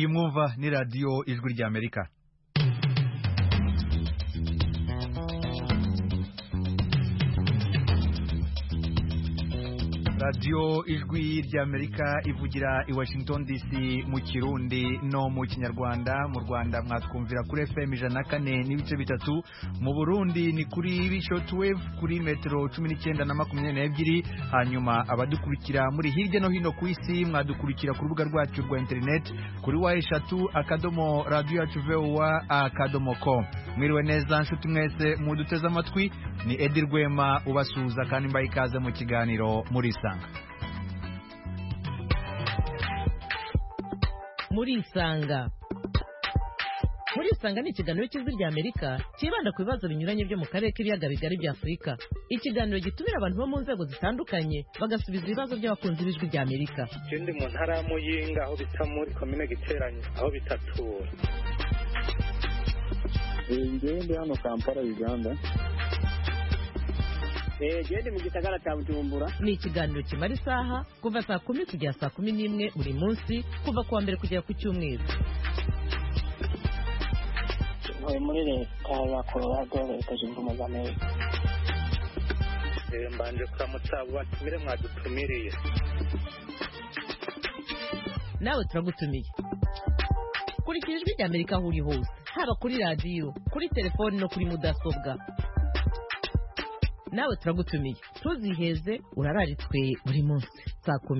iyi mwumva ni radio Ijwi ry'Amerika. Radio Ijwi ry'Amerika ivugira i Washington DC mu Kirundi no mu Kinyarwanda. Mu Rwanda mwatwumvira kuri FM 104.3, mu Burundi ni kuri shortwave kuri metero 19 na 22, hanyuma abadukurikira muri hirya no hino ku isi mwadukurikira ku rubuga rwacu rwa internet kuri wa3.radio.voa.com. Mwiriwe neza nshuti mwese muduteze amatwi, ni Edi Rwema ubasuhuza kandi mbaye ikaze mu kiganiro Murisanga. Murisanga ni ikiganiro cy'Ijwi ry'Amerika kibanda ku bibazo binyuranye byo mu karere k'ibiyaga bigari bya Afurika. Ikiganiro gitumira abantu bo mu nzego zitandukanye bagasubiza ibibazo by'abakunzi b'Ijwi ry'Amerika. Ikindi mu ntara ya Muyinga aho bita muri komine Giteranye aho bitatura. Ngende hano Kampala Uganda. Gende mu gisagara cya Bujumbura. Ni ikiganiro kimara isaha kuva saa 10 kugera saa 11 buri munsi kuva kuwa mbere kugera ku cyumweru. Muri leta ya Colorado leta zunze ubumwe za Amerika. Mbanje kuramutsa batumire mwadutumiriye. Nawe turagutumiye. Kurikira Ijwi ry'Amerika aho uri hose, haba kuri radio, kuri telefoni no kuri mudasobwa. Nawe turagutumiye, tuziheze urararitswe buri munsi saa 10.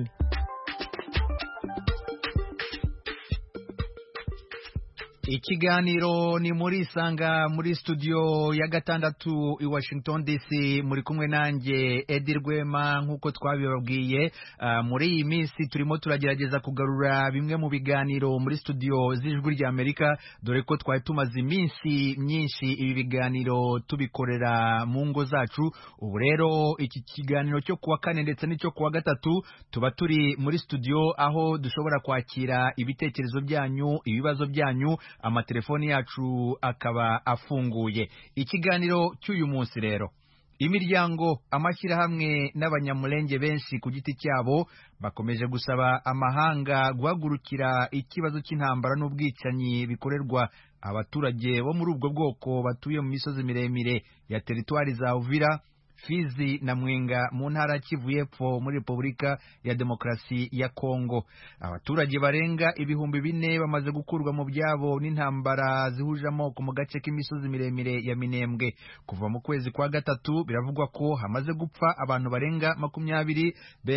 Ikiganiro ni Murisanga muri studio ya gatandatu i Washington DC. Muri kumwe nanjye Edi Rwema nkuko twabibabwiye. Muri iyi minsi turimo turagerageza kugarura bimwe mu biganiro muri studio z'Ijwi ry'Amerika, dore ko twari tumaze iminsi myinshi ibi biganiro tubikorera mu ngo zacu. Ubu rero iki kiganiro cyo kuwa kane ndetse n'icyo kuwa gatatu tuba turi muri studio aho dushobora kwakira ibitekerezo byanyu, ibibazo byanyu. Amatelefoni yacu akaba afunguye. Ikiganiro cy'uyu munsi rero, imiryango, amashyirahamwe n'abanyamulenge benshi ku giti cyabo bakomeje gusaba amahanga guhagurukira ikibazo cy'intambara n'ubwicanyi bikorerwa abaturage bo muri ubwo bwoko batuye mu misozi miremire ya teritwari za Uvira, Fizi na Mwenga mu ntara Kivu y'Epfo muri Repubulika ya Demokarasi ya Kongo. Abaturage barenga 4,000 bamaze gukurwa mu byabo n'intambara zihuje amoko mu gace k'imisozi miremire ya Minembwe. Kuva mu kwezi kwa gatatu biravugwa ko hamaze gupfa abantu barenga 20,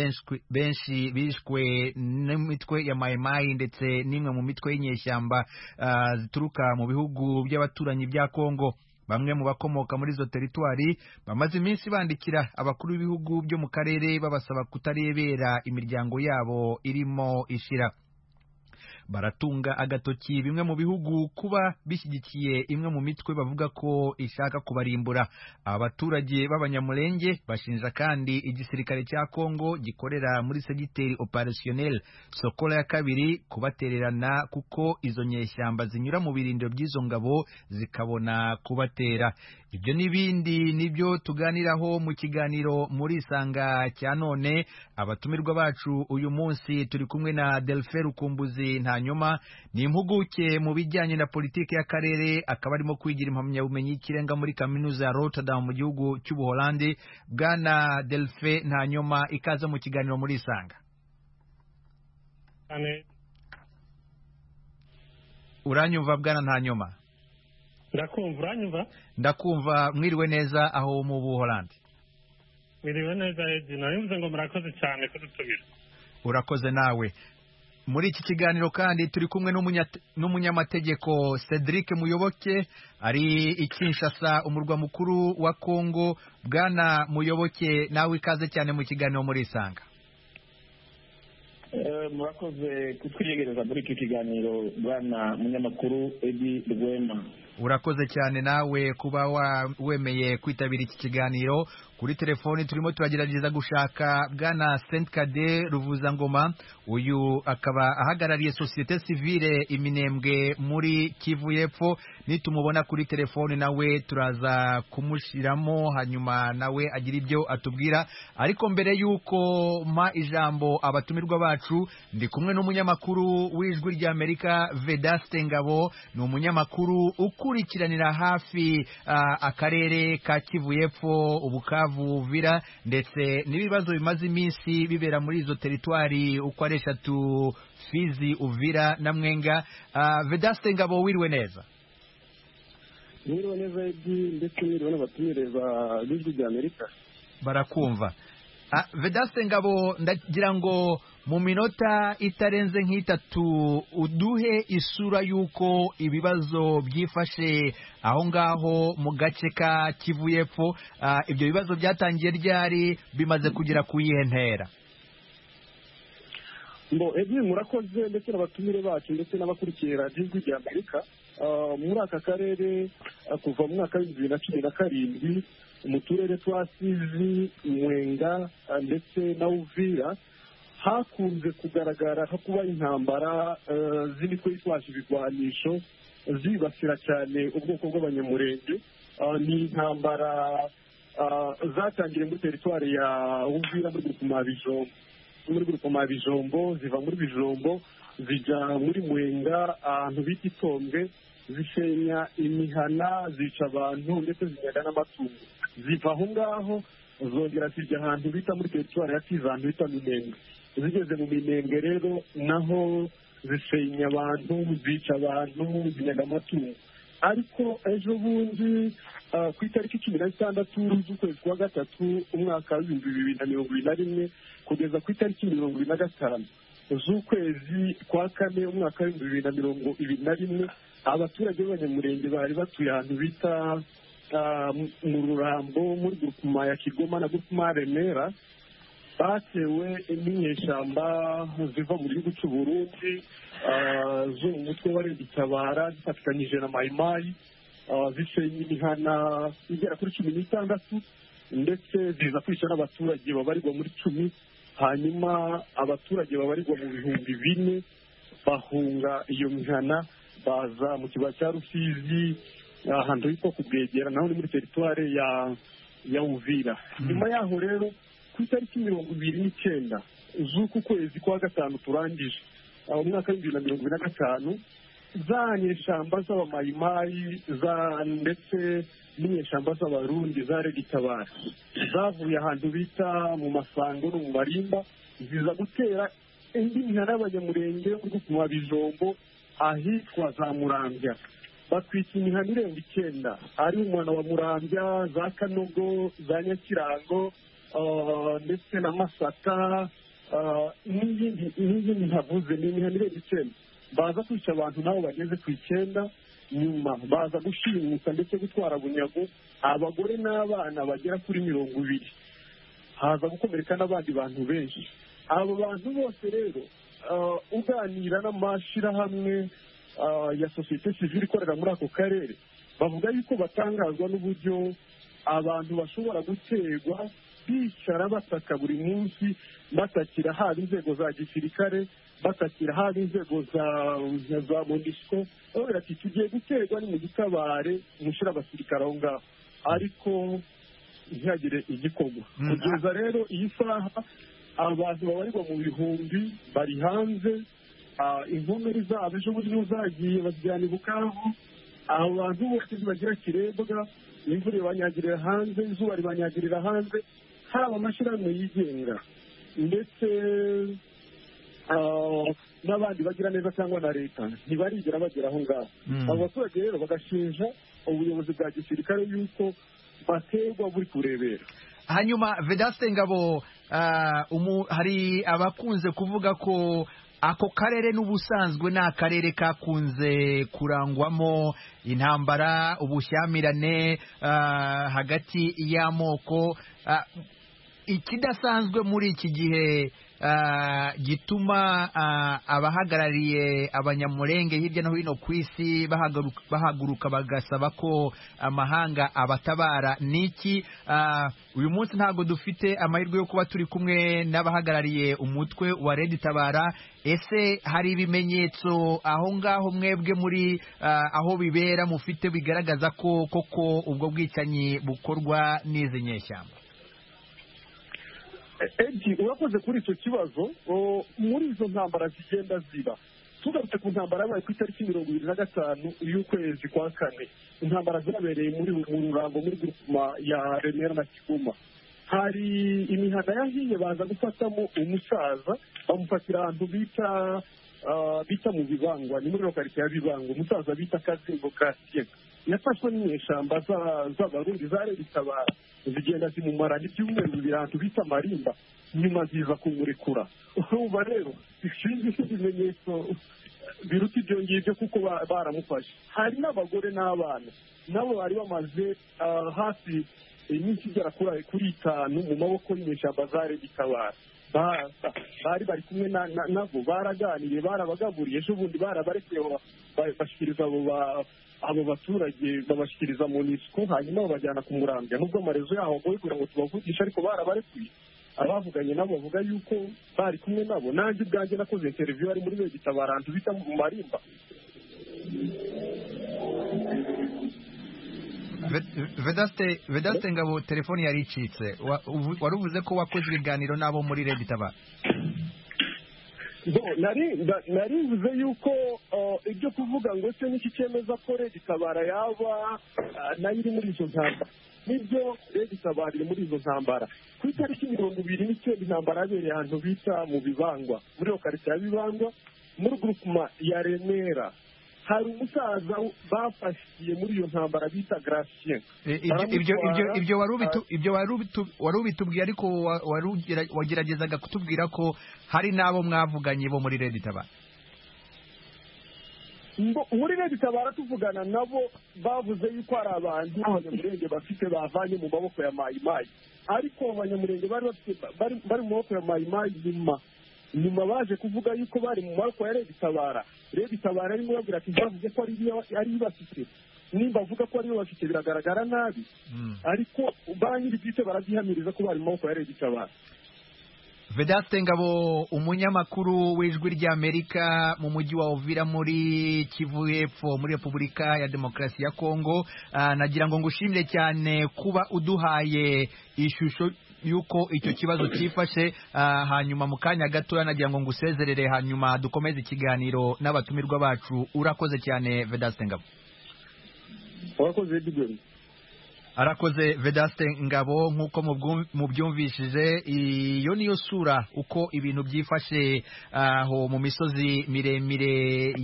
benshi bishwe n'imitwe ya Maimai ndetse n'imwe mu mitwe y'inyeshyamba zituruka mu bihugu by'abaturanyi bya Kongo. Bamwe mu bakomoka muri izo teritwari bamaze iminsi bandikira abakuru b'ibihugu byo mu karere babasaba kutarebera imiryango yabo irimo ishira. Baratunga agatoki bimwe mu bihugu kuba bishyigikiye imwe mu mitwe bavuga ko ishaka kubarimbura. Abaturage b'abanyamulenge bashinja kandi igisirikare cya Kongo gikorera muri segiteri operationnel Sokola ya kabiri kubatererana kuko izo nyeshyamba zinyura mu birindiro by'izo ngabo zikabona kubatera. Ibyo n'ibindi nibyo tuganiraho mu kiganiro Murisanga cya none. Abatumirwa bacu uyu munsi turi kumwe na Delphin Rukumbuzi Ntanyoma, ni impuguke mu bijyanye na politiki y'akarere, akaba arimo kwigira impamyabumenyi y'ikirenga muri kaminuza ya Rotterdam mu gihugu cy'Ubuholandi. Bwana Delphin Ntanyoma, ikaze mu kiganiro Murisanga. Uranyumva Bwana Ntanyoma? Ndakumva, uranyumva? Ndakumva. Mwiriwe neza aho mu Buholandi? Mwiriwe neza Edi, narivuze ngo murakoze cyane kudutumira. Urakoze nawe. Muri iki kiganiro kandi turi kumwe n'umunyamategeko Cedric Muyoboke, ari i Kinshasa umurwa mukuru wa Kongo. Bwana Muyoboke, nawe ikaze cyane mu kiganiro Murisanga. Murakoze kutwiyegereza muri iki kiganiro bwana munyamakuru Edi Rwema. urakoze cyane nawe kuba wemeye kwitabira iki kiganiro. Kuri telefoni turimo turagerageza gushaka bwana Saint Kade Ruvuzangoma, uyu akaba ahagarariye societe civile Iminembwe muri Kivu y'Epfo. Nitumubona kuri telefoni nawe turaza kumushyiramo hanyuma nawe agira ibyo atubwira, ariko mbere y'uko mpa ijambo abatumirwa bacu ndi kumwe n'umunyamakuru w'Ijwi ry'Amerika Vedaste Ngabo. Ni umunyamakuru ukurikiranira hafi akarere ka Kivu y'Epfo, Bukavu, Uvira ndetse n'ibibazo bimaze iminsi bibera muri izo teritwari uko ari 3, Fizi, Uvira na Mwenga. Vedaste Ngabo, wiriwe neza? Wiriwe neza ndetse wiriwe n'abatumirwa b'Ijwi ry'Amerika. Barakumva. Vedaste Ngabo, ndagira ngo mu minota itarenze nk'itatu uduhe isura y'uko ibibazo byifashe aho ngaho mu gace ka Kivu y'Epfo. Ibyo bibazo byatangiye ryari, bimaze kugera ku yihe ntera? Murakoze ndetse n'abatumire bacu ndetse n'abakurikiye radiyo Ijwi ry'Amerika. Muri aka karere kuva mu mwaka w'2017 mu turere twa Fizi, Mwenga ndetse na Uvira hakunze kugaragara ko kuba intambara z'imitwe yitwaje ibigwanisho zibasira cyane ubwoko bw'abanyamurenge. Ni intambara zatangiriye muri teritwari ya Uvira muri Grupema Bijombo, ziva muri Bijombo zijya muri Mwenga ahantu bita Itombwe, zisenya imihana, zica abantu ndetse zinyaga n'amatungo. Ziva aho ngaho zongera zijya ahantu bita muri teritwari ya Fizi, ahantu bita Minembwe. Zigeze mu Minembwe rero naho zisenya abantu, zica abantu, zinyaga amatungo. Ariko ejo bundi ku itariki 16 z'ukwezi kwa gatatu umwaka wa 2021 kugeza ku itariki 25 z'ukwezi kwa kane umwaka wa 2021 abaturage b'abanyamurenge bari batuye ahantu bita mu Rurambo muri Grupema ya Kigoma na Grupema Remera batewe n'inyeshyamba ziva mu gihugu cy'u Burundi zo mu mutwe wa Reditabara zifatikanyije na Mayimayi, zisenya imihana igera kuri 16 ndetse ziza kwica n'abaturage babarirwa muri 10. Hanyuma abaturage babarirwa mu bihumbi 4 bahunga iyo mihana baza mu kibaya cya Rusizi ahantu hitwa Kubwegera, naho ni muri teritwari ya Uvira. Nyuma yaho rero ku itariki 29 z'uku kwezi kwa gatanu turangije umwaka wa 2025 za nyeshyamba z'abamayimayi ndetse n'inyeshyamba z'abarundi za Reditabara zavuye ahantu bita mu Masango no mu Marimba, ziza gutera indi mihana y'abanyamurenge yo Grupema Bijombo ahitwa za Murambya. Batwika imihana irenga 9 ari umwana wa Murambya, za Kanogo, za Nyakirango ndetse na Masaka n'iyindi ntavuze. Ni imihana irenga 9 baza kwica abantu nabo bageze ku 9. Nyuma baza gushimuta ndetse gutwara bunyago abagore n'abana bagera kuri 20. Haza gukomereka n'abandi bantu benshi. Abo bantu bose rero uganira n'amashirahamwe ya societe civile ikorera muri ako karere bavuga yuko batangazwa n'uburyo abantu bashobora guterwa bicara bataka buri munsi, batakira haba inzego za gisirikare, batakira haba inzego za MONUSCO. Bavuga ati tugiye guterwa ni mu gitabare mushira abasirikare aho ngaho, ariko ntihagire igikorwa. Kugeza rero iyi saha abantu babarirwa mu bihumbi bari hanze. Inkomeri zabo ejo bundi zagiye bazijyana i Bukavu. Abo bantu bose bagira Kirebwa, imvura ibanyagirira hanze, izuba ribanyagirira hanze, haba amashyirahamwe yigenga ndetse n'abandi bagira neza cyangwa na leta ntibarigera bagera aho ngaho. Abo baturage rero bagashinja ubuyobozi bwa gisirikare yuko baterwa buri kurebera. Hanyuma Vedaste Ngabo, hari abakunze kuvuga ko ako karere n'ubusanzwe ni akarere kakunze kurangwamo intambara, ubushyamirane hagati y'amoko. Ikidasanzwe muri iki gihe gituma abahagarariye abanyamurenge hirya no hino ku isi bahaguruka bagasaba ko amahanga abatabara? Niki uyu munsi ntabwo dufite amahirwe yo kuba turi kumwe n'abahagarariye umutwe wa Red Tabara. Ese hari ibimenyetso aho ngaho mwebwe muri aho bibera mufite bigaragaza ko koko ubwo bwicanyi bukorwa n'izi nyeshyamba? urakoze kuri icyo kibazo. Muri izo ntambara zigenda ziba, tugarutse ku ntambara yabaye ku itariki 25 y'ukwezi kwa kane, intambara zabereye mu Rurango muri grupema ya Remera na Kigoma. Hari imihanda yahiye baza gufatamo umusaza, bamufatira ahantu bita mu Bibangwa, ni muri lokalite ya Bibangwa. Umusaza bita Kazingo Kasien yafashwe n'inyeshyamba z'abarundi za Red Tabara, zigenda zimumara n'ibyumweru bibiri ahantu bita Marimba, nyuma ziza kumurekura. Uba rero ishinzwe ibimenyetso biruta ibyo ngibyo kuko baramufashe. Hari n'abagore n'abana nabo bari bamaze hafi iminsi igera kuri 5 mu maboko y'inyeshyamba za Red Tabara. Bari kumwe nabo, baraganiriye, barabagaburiye, ejo bundi barabarekuye bashyikiriza abo baturage, babashyikiriza mu NISCO, hanyuma babajyana ku Muramvya. Nubwo amarezo yaho agoye kugira ngo tubavugishe, ariko barabarekuye. Abavuganye nabo bavuga yuko bari kumwe nabo. Nanjye ubwanjye nakoze interview ari muri Red Tabara ahantu bita mu Marimba. Vedaste Ngabo, telefoni yari icitse. Wari uvuze ko wakoze ibiganiro nabo muri Red Tabara? Nari mvuze yuko ibyo kuvuga ngo se n'iki cyemeza ko Red Tabara yaba nayo iri muri izo ntambara, nibyo Red Tabara iri muri izo ntambara. Ku itariki 29 intambara yabereye ahantu bita mu Bibangwa, muri lokalite ya Bibangwa, muri grupema ya Remera. Hari umusaza bafashiye muri iyo ntambara bita Gracien. Ibyo wari ubitubwiye, ariko wageragezaga kutubwira ko hari n'abo mwavuganye bo muri Red Tabara. Muri Red Tabara tuvugana nabo bavuze yuko hari abantu abanyamurenge bafite bavanye mu maboko ya Mayimayi, ariko abanyamurenge bari mu maboko ya Mayimayi nyuma baje kuvuga yuko bari mu maboko ya Red Tabara. Red Tabara arimo babwira ati bavuze ko ari bafite, nimba avuga ko ari bafite biragaragara nabi, ariko ba nyiri bwite barabyihamiriza ko bari mu maboko ya Red Tabara. Vedaste Ngabo, umunyamakuru w'Ijwi ry'Amerika mu mujyi wa Uvira muri Kivu y'Epfo muri Repubulika ya Demokarasi ya Kongo, nagira ngo ngushimire cyane kuba uduhaye ishusho yuko icyo kibazo cyifashe. Hanyuma mu kanya gato nagira ngo ngusezerere, hanyuma dukomeze ikiganiro n'abatumirwa bacu. Urakoze cyane Vedaste Ngabo. Urakoze Edwin. Arakoze Vedaste Ngabo. Nk'uko mubyumvishije, iyo niyo sura uko ibintu byifashe aho mu misozi miremire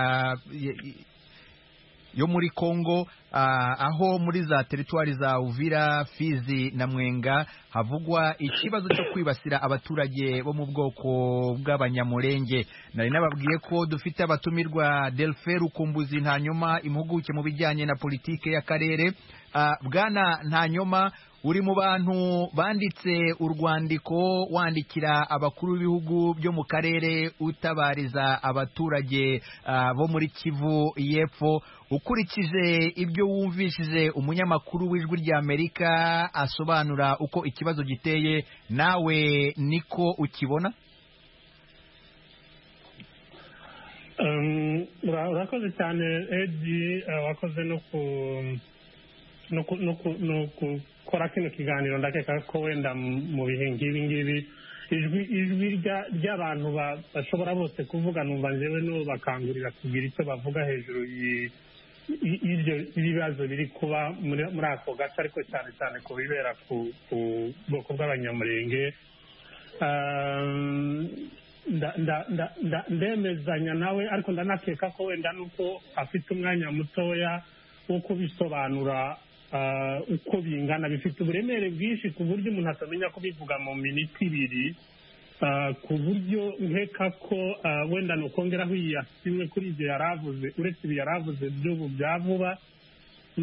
yo muri Kongo, aho muri za teritwari za Uvira, Fizi na Mwenga havugwa ikibazo cyo kwibasira abaturage bo mu bwoko bw'abanyamurenge. Nari nababwiye ko dufite abatumirwa Delphin Rukumbuzi Ntanyoma, impuguke mu bijyanye na politike y'akarere. Bwana Ntanyoma, uri mu bantu banditse urwandiko wandikira abakuru b'ibihugu byo mu karere utabariza abaturage bo muri Kivu y'Epfo. Ukurikije ibyo wumvishije umunyamakuru w'Ijwi ry'Amerika asobanura uko ikibazo giteye, nawe niko ukibona? Urakoze cyane Edi, wakoze no gukora kino kiganiro. Ndakeka ko wenda mu bihe ngibi ijwi ry'abantu bashobora bose kuvuga, numva njyewe no bakangurira kugira icyo bavuga hejuru y'ibyo bibazo biri kuba muri ako gace, ariko cyane cyane ku bibera ku bwoko bw'abanyamurenge. Ndemezanya nawe, ariko ndanakeka ko wenda nuko afite umwanya mutoya wo kubisobanura uko bingana. Bifite uburemere bwinshi ku buryo umuntu atamenya kubivuga mu minota 2, ku buryo nkeka ko wenda nukongeraho iyashimwe kuri ibyo yaravuze. Uretse ibi yaravuze by'ubu bya vuba,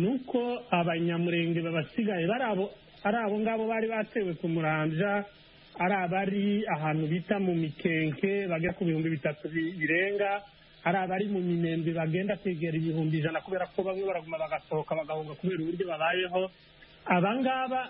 nuko abanyamurenge babasigaye ari abo ngabo bari batewe ku Muramvya, ari abari ahantu bita mu mikenke bagera ku 3,000 birenga, ari abari mu Minembwe bagenda kwegera 100,000 kubera ko bamwe baraguma bagasohoka bagahunga kubera uburyo babayeho. Abangaba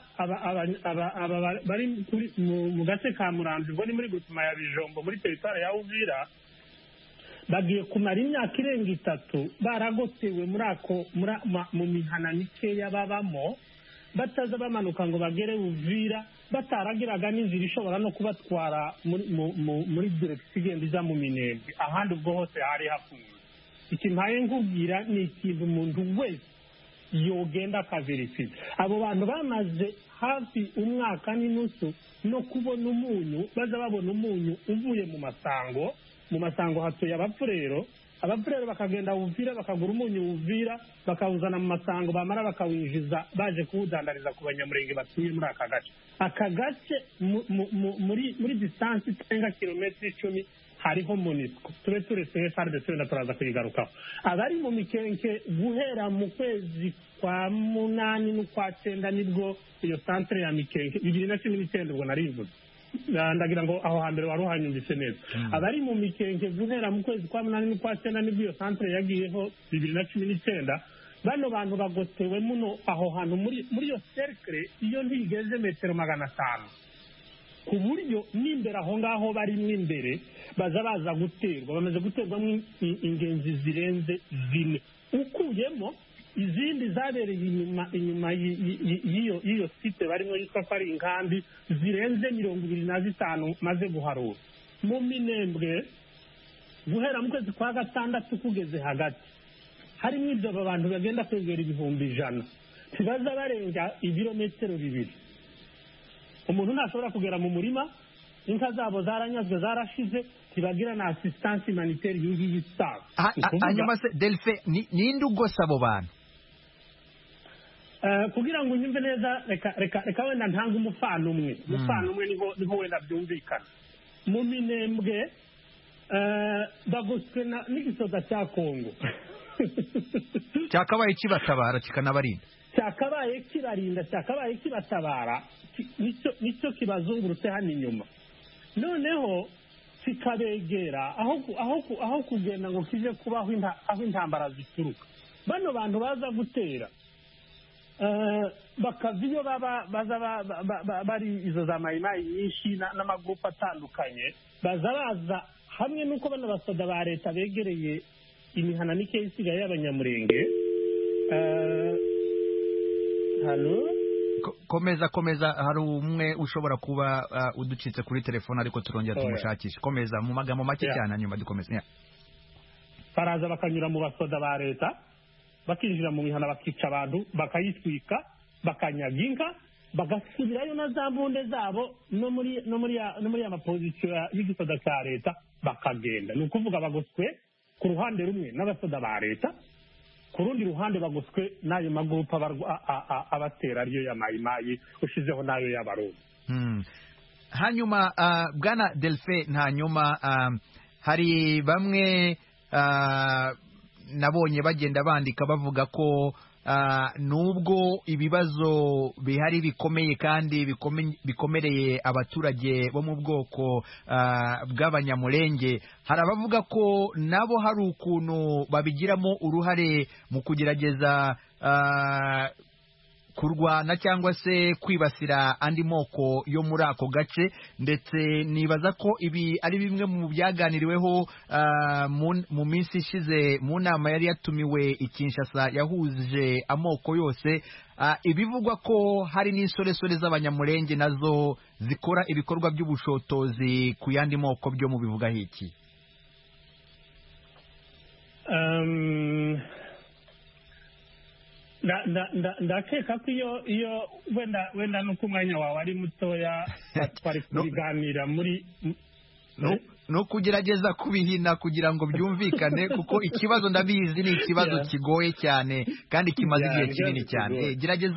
bari mu gace ka Muramvya ubwo ni muri gutuma ya Bijombo muri teritwari ya Uvira, bagiye kumara imyaka irenga 3 baragotewe mu mihana mikeya babamo, bataza bamanuka ngo bagere Uvira, bataragiraga n'inzira ishobora no kubatwara muri direkisi igenda iza mu Minembwe, ahandi ubwo hose hari hafunze. Ikimpaye nkubwira ni ikintu umuntu wese yogenda akaverifira. Abo bantu bamaze hafi umwaka n'inusu no kubona umunyu, baza babona umunyu uvuye mu masango hatuye abapfurero bakagenda Uvira bakagura umunyu Uvira bakawuzana mu masango, bamara bakawinjiza baje kuwudandariza ku banyamurenge batuye muri aka gace muri distance irenga kilometero 10 hariho MONUSCO. Tube turetse FARDC wenda turaza kuyigarukaho. Abari mu mikenke guhera mu kwezi kwa 8 n'ukwa 9 nibwo iyo centre ya mikenke 2019 ubwo narivuze, ndagira ngo aho hambere wari uhanyumvise neza. Abari mu mikenke guhera mu kwezi kwa 8 n'ukwa 9 nibwo iyo centre yagiyeho 2019. Bano bantu bagotewe muno aho hantu muri iyo cercle iyo ntigeze metero 500, ku buryo n'imbere aho ngaho bari imbere baza guterwa, bamaze guterwamo ingenzi zirenze 4, ukuyemo izindi zabereye inyuma y'iyo site barimo yitwa ko ari inkambi zirenze 25 maze guharura. Mu Minembwe guhera mu kwezi kwa 6 kugeze hagati harimo ibyo abantu bagenda kwegera 100,000 tibaza barenga ibirometero 2. Umuntu ntashobora kugera mu murima, inka zabo zaranyazwe zarashize, tibagira na assistance humanitaire y'ugiye isaba. Hanyuma se Delphin ninde ugosa abo bantu? Kugira ngo unyumve neza reka wenda ntanga umufano umwe niho wenda byumvikana. Mu Minembwe bagoswe n'igisoda cya Kongo cyakabaye kibatabara kikanabarinda, cyakabaye kibarinda, cyakabaye kibatabara, nicyo kibazungurutse hano inyuma. Noneho kikabegera aho kugenda ngo kije kubaho aho intambara zituruka. Bano bantu baza gutera bakaviyo baza bari izo za mayimayi nyinshi n'amagurupe atandukanye, baza hamwe n'uko bano basoda ba leta begereye imihana mike isigaye y'abanyamurenge. Halo, komeza, hari umwe ushobora kuba uducitse kuri telefone ariko turongera tumushakisha. Komeza mu magambo make cyane nyuma dukomeza. Baraza bakanyura mu basoda ba leta bakinjira mu mihana bakica abantu bakayitwika bakanyaga inka bagasubirayo na za mbunde zabo no muri ya mapozisiyo y'igisoda cya leta bakagenda. Ni ukuvuga bagoswe ku ruhande rumwe n'abasoda ba leta, ku rundi ruhande bagoswe n'ayo magurupe abatera ariyo ya mayimayi ushizeho n'ayo y'abarundi. Hanyuma bwana Delphin, hanyuma hari bamwe nabonye bagenda bandika bavuga ko nubwo ibibazo bihari bikomeye kandi bikomereye abaturage bo mu bwoko bw'abanyamurenge, hari abavuga ko nabo hari ukuntu babigiramo uruhare mu kugerageza kurwana cyangwa se kwibasira andi moko yo muri ako gace, ndetse nibaza ko ibi ari bimwe mu byaganiriweho mu minsi ishize mu nama yari yatumiwe i Kinshasa yahuje amoko yose, ibivugwa ko hari n'insoresore z'abanyamurenge nazo zikora ibikorwa by'ubushotozi ku yandi moko byo mu bivuga hiki. ndakeka ko iyo wenda nuko umwanya wawe ari mutoya twari kubiganira muri no kugerageza kubihina kugira ngo byumvikane, kuko ikibazo ndabizi ni ikibazo kigoye cyane kandi kimaze igihe kinini cyane. Gerageza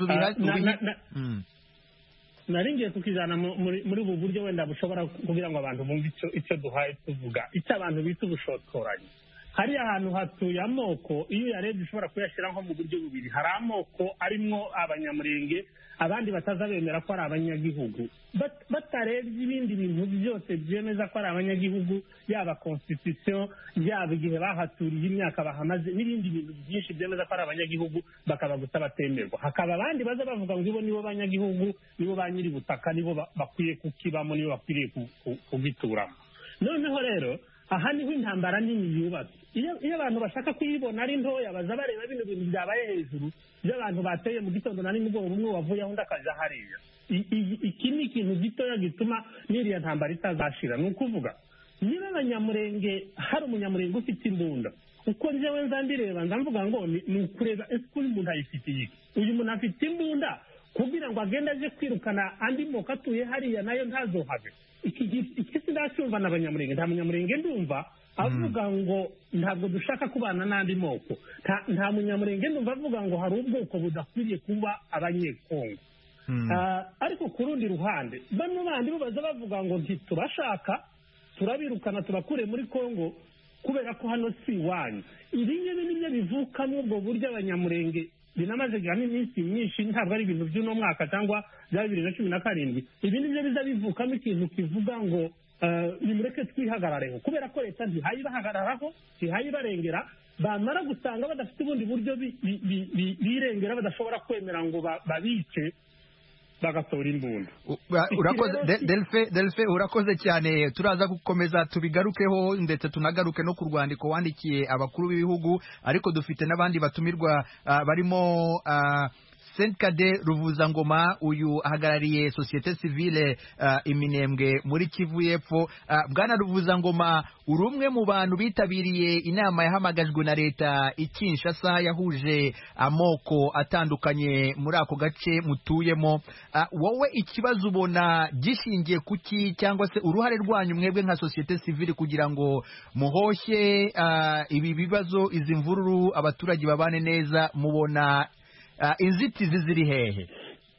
nari ngiye kukijana muri ubu buryo wenda bushobora kugira ngo abantu bumve icyo duhaye tuvuga, icyo abantu bita ubushotoranyi. hariya ahantu hatuye amoko iyo uyarebye ushobora kuyashyira nko mu buryo bubiri. Hari amoko arimo abanyamurenge abandi batazabemera ko ari abanyagihugu, batarebye ibindi bintu byose byemeza ko ari abanyagihugu, yaba constitution, yaba igihe bahaturiye imyaka bahamaze, n'ibindi bintu byinshi byemeza ko ari abanyagihugu, bakaba gusa batemerwa. Hakaba abandi baza bavuga ngo ibo nibo banyagihugu, nibo ba nyiri butaka, nibo bakwiye kukibamo, nibo bakwiriye kugituramo. Noneho rero aha niho intambara nini yubatse. Iyo abantu bashaka kuyibona ari ntoya baza bareba bino bintu byabaye hejuru by'abantu bateye mu gitondo na nimugoroba, umwe wavuye aho undi akaja hariya. Iki ni ikintu gitoya gituma n'iriya ntambara itazashira. Ni ukuvuga niba abanyamurenge hari umunyamurenge ufite imbunda, uko njyewe nza mbireba mvuga ngo ni ukureba ese uyu muntu ayifitiye iki. Uyu muntu afite imbunda kugira ngo agende aje kwirukana andi moko atuye hariya nayo ntazohave. Iki sindacyumva n'abanyamurenge. Nta munyamurenge ndumva avuga ngo ntabwo dushaka kubana n'andi moko. Nta munyamurenge ndumva avuga ngo hari ubwoko budakwiriye kuba abanyekongo. Ariko ku rundi ruhande bano bandi bo baza bavuga ngo ntitubashaka, turabirukana tubakure muri Kongo kubera ko hano si iwanyu. Ibi nibyo bivukamo ubwo buryo abanyamurenge binamaze gana iminsi myinshi, ntabwo ari ibintu by'uno mwaka cyangwa bya 2017. Ibi nibyo biza bivukamo ikintu kivuga ngo nimureke twihagarareho, kubera ko leta ntihayibahagararaho, ntihayibarengera, bamara gusanga badafite ubundi buryo birengera, badashobora kwemera ngo babice, bagatora imbunda. Urakoze Delphe, urakoze cyane. Turaza gukomeza tubigarukeho ndetse tunagaruke no ku rwandiko wandikiye abakuru b'ibihugu, ariko dufite n'abandi batumirwa barimo Senkade Ruvuzangoma, uyu ahagarariye societe civile Iminembwe muri Kivu y'Epfo. Bwana Ruvuzangoma, uri umwe mu bantu bitabiriye inama yahamagajwe na leta i Kinshasa yahuje amoko atandukanye muri ako gace mutuyemo. Wowe ikibazo ubona gishingiye kuki, cyangwa se uruhare rwanyu mwebwe nka societe civile kugira ngo muhoshye ibi bibazo, izi mvururu, abaturage babane neza? Mubona inzitizi ziri hehe?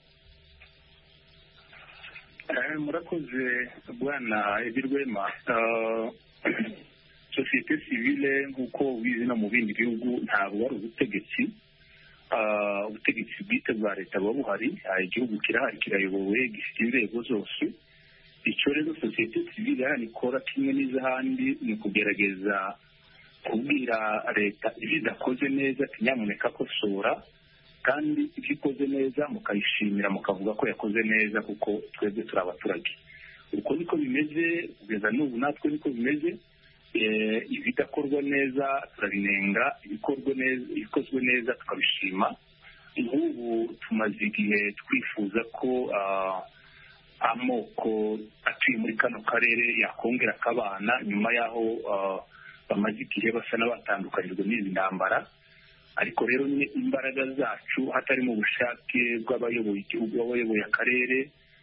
Murakoze bwana Edirwema. Sosiyete sivile nk'uko ubizi no mu bindi bihugu ntabwo ari ubutegetsi. Ubutegetsi bwite bwa leta buba buhari, igihugu kirahari, kirayobowe, gifite inzego zose. Icyo rero sosiyete sivile hano ikora kimwe n'izahandi ni ukugerageza kubwira leta ibidakoze neza, nyamuneka kosora, kandi ibyo ikoze neza mukayishimira, mukavuga ko yakoze neza, kuko twebwe turi abaturage. Uko niko bimeze kugeza n'ubu, natwe niko bimeze. Ibidakorwa neza turabinenga, ibikozwe neza tukabishima. Nk'ubu tumaze igihe twifuza ko amoko atuye muri kano karere yakongera akabana nyuma y'aho bamaze igihe basa n'abatandukanijwe n'izi ntambara. Ariko rero imbaraga zacu hatari mu bushake bw'abayoboye igihugu, abayoboye akarere,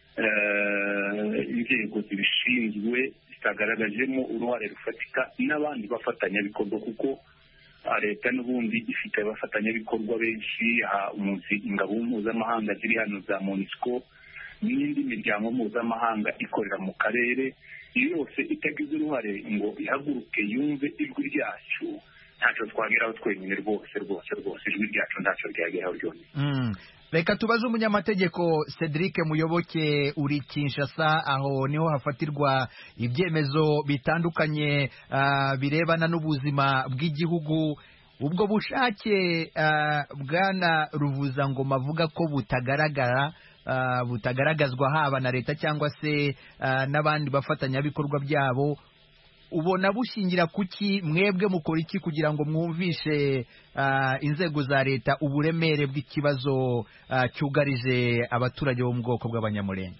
inzego zibishinzwe zitagaragajemo uruhare rufatika, n'abandi bafatanyabikorwa, kuko leta n'ubundi ifite abafatanyabikorwa benshi, ingabo mpuzamahanga ziri hano za MONUSCO n'indi miryango mpuzamahanga ikorera mu karere. Iyo yose itagize uruhare ngo ihaguruke yumve ijwi ryacu, ntacyo twageraho twenyine rwose, ijwi ryacu ntacyo ryageraho ryonyine. Reka tubaze umunyamategeko Cedric Muyoboke, uri Kinshasa, aho niho hafatirwa ibyemezo bitandukanye birebana n'ubuzima bw'igihugu. Ubwo bushake bwana Ruvuzangoma avuga ko butagaragazwa haba na leta cyangwa se n'abandi bafatanyabikorwa byabo, ubona bushingira kuki? Mwebwe mukora iki kugira ngo mwumvishe inzego za leta uburemere bw'ikibazo cyugarije abaturage bo mu bwoko bw'abanyamurenge?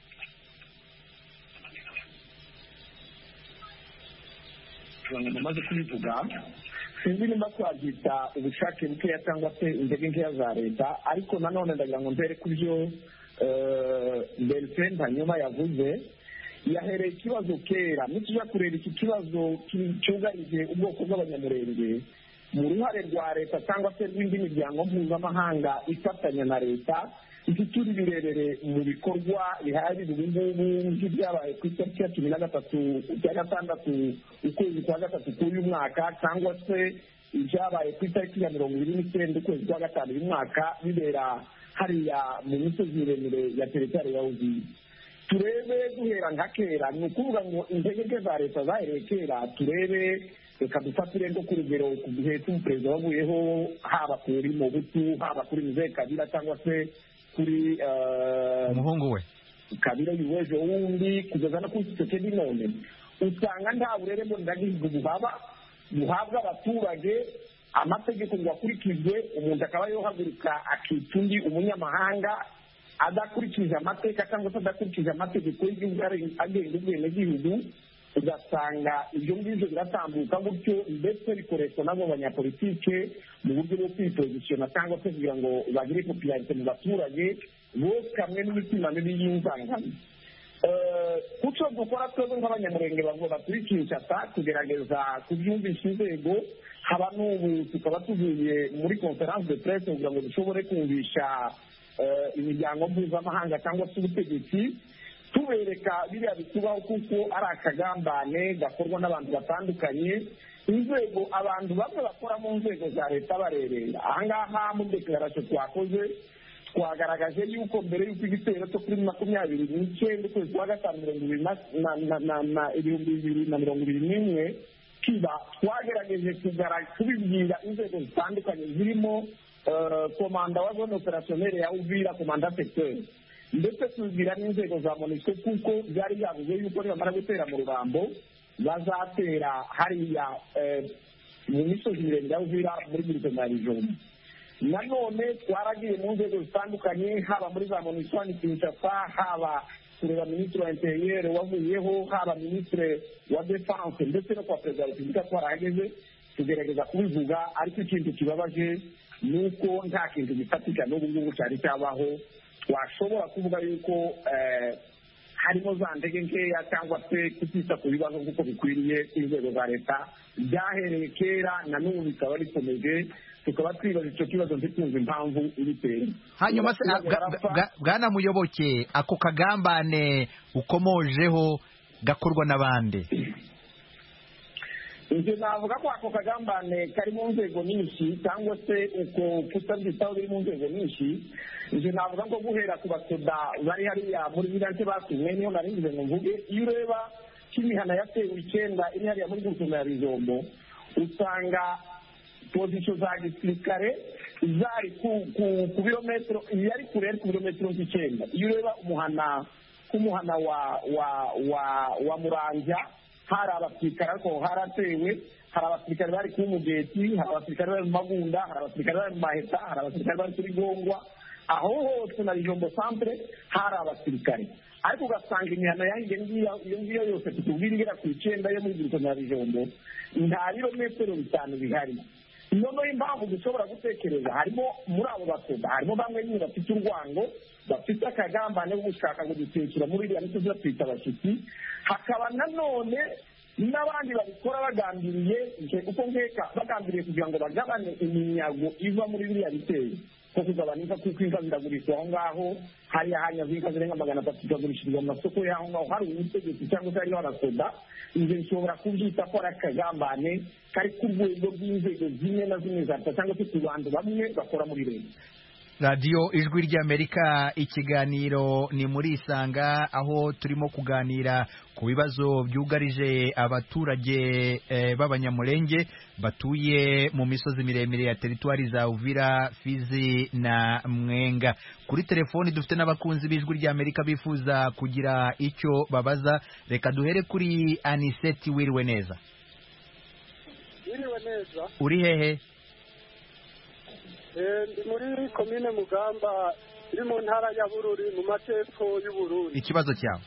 Namaze kubivuga, sinzi nimba twabyita ubushake bukeya cyangwa se intege nkeya za leta, ariko nanone ndagira ngo mbere ku byo Delphe Ntanyoma yavuze. Yahereye ikibazo kera, nitujya kureba iki kibazo cyugarije ubwoko bw'abanyamurenge, mu ruhare rwa leta cyangwa se rw'indi miryango mpuzamahanga ifatanya na leta, turi birebere mu bikorwa bihari ubu ngubu nk'ibyabaye ku itariki ya 13/6 ukwezi kwa gatatu k'uyu mwaka cyangwa se ibyabaye ku itariki ya 29 ukwezi kwa gatanu uyu mwaka bibera hariya mu misozi miremire ya teritwari ya Uvira. Turebe guhera nka kera, ni ukuvuga ngo intege za leta zahereye kera. Turebe reka dufatire nko ku rugero ku gihe cy'umuperezida wavuyeho, haba kuri Mobutu, haba kuri Mzee Kabila cyangwa se kuri umuhungu we Kabila yuweje wundi kugeza no kuri Tshisekedi none, usanga nta burere mboneragihugu buhabwa abaturage, amategeko ngo akurikizwe, umuntu akaba yohaguruka akita undi umunyamahanga adakurikije amateka cyangwa se adakurikije amategeko y'igihugu agenga ubwenegihugu. Ugasanga ibyo ngibyo biratambuka gutyo, ndetse bikoreshwa n'abo banyapolitike mu buryo bwo kwipozisiyona cyangwa se kugira ngo bagire popularite mu baturage bose hamwe n'imitima mibi y'inzangano. Kuco dukora twebwe nk'abanyamurenge bavuga kuri Kinshasa kugerageza kubyumvisha inzego, haba n'ubu tukaba tuvuye muri conference de presse kugira ngo dushobore kumvisha imiryango mpuzamahanga cyangwa se ubutegetsi, tubereka biriya bitubaho kuko ari akagambane gakorwa n'abantu batandukanye. Inzego abantu bamwe bakora mu nzego za leta barerera. Ahangaha muri deklaration twakoze twagaragaje yuko mbere y'uko igitero cyo kuri 29 ukwezi kwa gatanu 2021 kiba, twagerageje kubibwira inzego zitandukanye zirimo komanda wa zone opérationnelle ya Uvira, komanda secteur, ndetse tubwira n'inzego za MONUSCO kuko byari byavuze yuko nibamara gutera mu Rurambo bazatera hariya mu misozi miremire ya Uvira muri Militarization. Nanone twaragiye mu nzego zitandukanye, haba muri za MONUSCO ni Kinshasa, haba kureba minisitiri wa interieur wavuyeho, haba minisitiri wa defense, ndetse no kwa perezida wa repubulika twarahageze tugerageza kubivuga. Ariko ikintu kibabaje ni uko nta kintu gifatika n'ubu ngubu cyari cyabaho twashobora kuvuga yuko harimo za ndege nkeya cyangwa se kutita ku bibazo nk'uko bikwiriye inzego za leta byahereye kera, na n'ubu bikaba bikomeje. Tukaba twibaza icyo kibazo ntitunze impamvu ibitera. Hanyuma se Bwana Muyoboke, ako kagambane ukomojeho gakorwa n'abande? Ibyo navuga ko ako kagambane kari mu nzego nyinshi cyangwa se uko kutabyitaho biri mu nzego nyinshi. Ibyo navuga ko guhera ku basoda bari hariya muri Biranse batumwe, niyo naringize ngo mvuge. Iyo ureba kimihana yatewe 9 iri hariya muri Gusuma ya Bijombo, usanga pozisiyo za gisirikare zari ku birometero, yari kure ku birometero 9. Iyo ureba umuhana wa Muramvya, hari abasirikare ariko haratewe, hari abasirikare bari ku Mugeti, hari abasirikare bari mu Magunda, hari abasirikare bari mu Maheta, hari abasirikare bari kuri Gongwa. Aho hose na Bijombo centre hari abasirikare, ariko ugasanga imihana iyo ngiyo yose tutubwira igera ku 9 yo muri Gusuma ya Bijombo nta birometero 5 bihari. Noneho impamvu dushobora gutekereza, harimo muri abo basoda harimo bamwe nyine bafite urwango, bafite akagambane ko gushaka ngo dutekera muri iriya misozi batwita abashyitsi. Hakaba nanone n'abandi babikora bagambiriye, uko nkeka bagambiriye kugira ngo bagabane iminyago iva muri biriya bitero, ko kugabanika kuko inka ziragurishwa aho ngaho. hariya hanyaze inka zirenga 300 zikagurishirizwa mu masoko y'aho ngaho hari ubutegetsi cyangwa se hariho abasoda. Ibyo bishobora kubyita ko ari akagambane kari ku rwego rw'inzego zimwe na zimwe za leta cyangwa se ku bantu bamwe bakora muri leta. radiyo ijwi ry'Amerika, ikiganiro ni muri Isanga, aho turimo kuganira ku bibazo byugarije abaturage b'abanyamurenge batuye mu misozi miremire ya teritwari za Uvira, Fizi na Mwenga. Kuri telefoni dufite n'abakunzi b'ijwi ry'Amerika bifuza kugira icyo babaza. Reka duhere kuri Aniseti. Wiriwe neza? Wiriwe neza. Uri hehe? Ndi muri komine Mugamba, iri mu ntara ya Bururi mu majyepfo y'u Burundi. Ikibazo cyawe?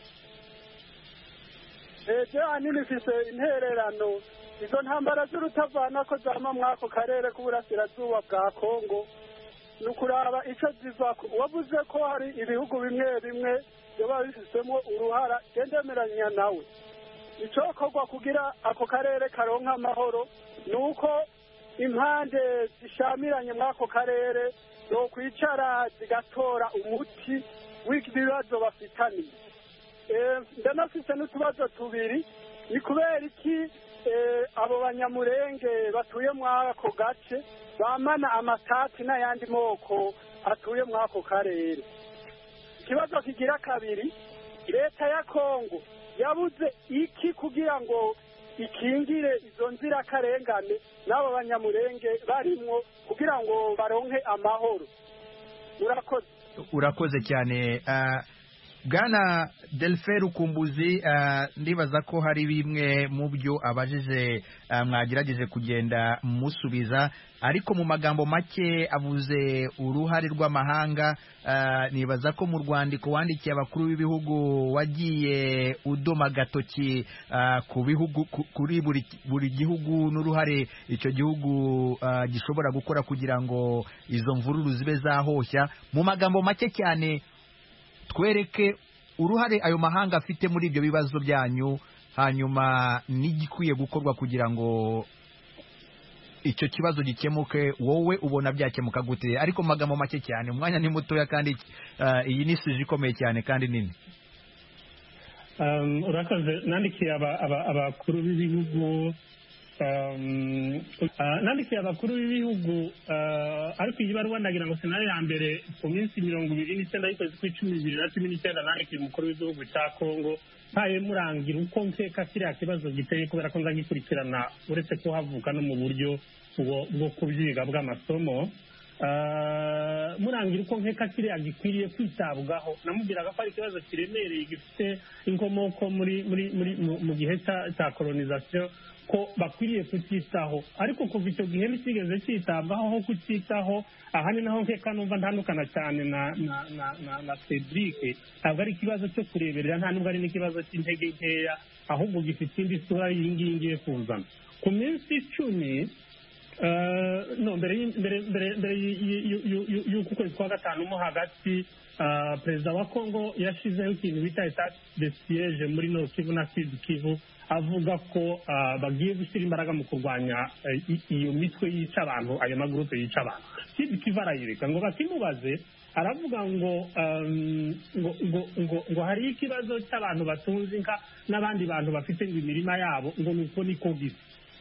Ahanini mfise intererano. Izo ntambara z'urutavana ko zama mwako karere k'uburasirazuba bwa Kongo, ni ukuraba icyo ziva. Wavuze ko hari ibihugu bimwe bimwe biba bifisemo uruhara, ndemeranya nawe. Icyokorwa kugira ako karere karonka amahoro ni uko impande zishamiranye mw'ako karere zokwicara zigatora umuti w'ibibazo bafitaniye. Ndanafise n'utubazo tubiri, ni kubera iki abo banyamurenge batuye muri ako gace bamana amatati n'ayandi moko atuye muri ako karere? Ikibazo kigira kabiri, leta ya Kongo yabuze iki kugira ngo ikingire izo nzirakarengane n'abo banyamurenge barimwo kugira ngo baronke amahoro? Urakoze cyane. Bwana Delphin Rukumbuzi, ndibaza ko hari bimwe mu byo abajije mwagerageje kugenda musubiza, ariko mu magambo make avuze uruhare rw'amahanga. Nibaza ko mu rwandiko wandikiye abakuru b'ibihugu wagiye udoma gatoki ku bihugu, kuri buri gihugu n'uruhare icyo gihugu gishobora gukora kugira ngo izo mvururu zibe zahoshya. Mu magambo make cyane, twereke uruhare ayo mahanga afite muri ibyo bibazo byanyu, hanyuma n'igikwiye gukorwa kugira ngo icyo kibazo gikemuke. Wowe ubona byakemuka gute? Ariko mu magambo make cyane, umwanya ni mutoya kandi iyi ni suje ikomeye cyane kandi nini. Urakoze. Nandikiye abakuru b'ibihugu ariko iyi baruwa ndagira ngo sinari ya mbere ku minsi 29 y'ukwezi kwa 2019 nandikiye umukuru w'igihugu cya Kongo mpaye murangira uko nkeka kiriya kibazo giteye, kubera ko nzagikurikirana uretse ko havuka no mu buryo bwo kubyiga bw'amasomo. Murangira uko nkeka kiriya gikwiriye kwitabwaho. Namubwiraga ko ari ikibazo kiremereye gifite inkomoko mu gihe cya colonization, ko bakwiriye kucyitaho, ariko kuva icyo gihe ntikigeze cyitabwaho aho kucyitaho. Aha ni naho nkeka numva ntandukana cyane na Cedric. Ntabwo ari ikibazo cyo kureberera, nta nubwo ari n'ikibazo cy'intege nkeya, ahubwo gifite indi sura iyi ngiyi ngiye kuzana. Ku minsi 10 mbere y'uku kwezi kwa gatanu mo hagati, perezida wa Kongo yashizeho ikintu bita etat de siège muri Nord Kivu na Sud Kivu, avuga ko bagiye gushyira imbaraga mu kurwanya iyo mitwe yica abantu, ayo magurupe yica abantu. Sud Kivu arayireka ngo bakimubaze, aravuga ngo hari ikibazo cy'abantu batunze inka n'abandi bantu bafite imirima yabo, ngo nuko niko gisa.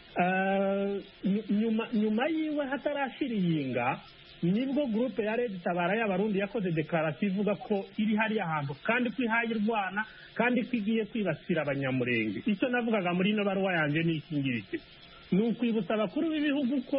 Nyuma yiwe hatarashira iyinga, nibwo groupe ya Red Tabara y'abarundi yakoze declaration ivuga ko iri hari ahantu kandi ko ihaye irwana kandi ko igiye kwibasira abanyamurenge. Icyo navugaga muri ino baruwa yanjye ni ikingiriki, ni ukwibutsa abakuru b'ibihugu ko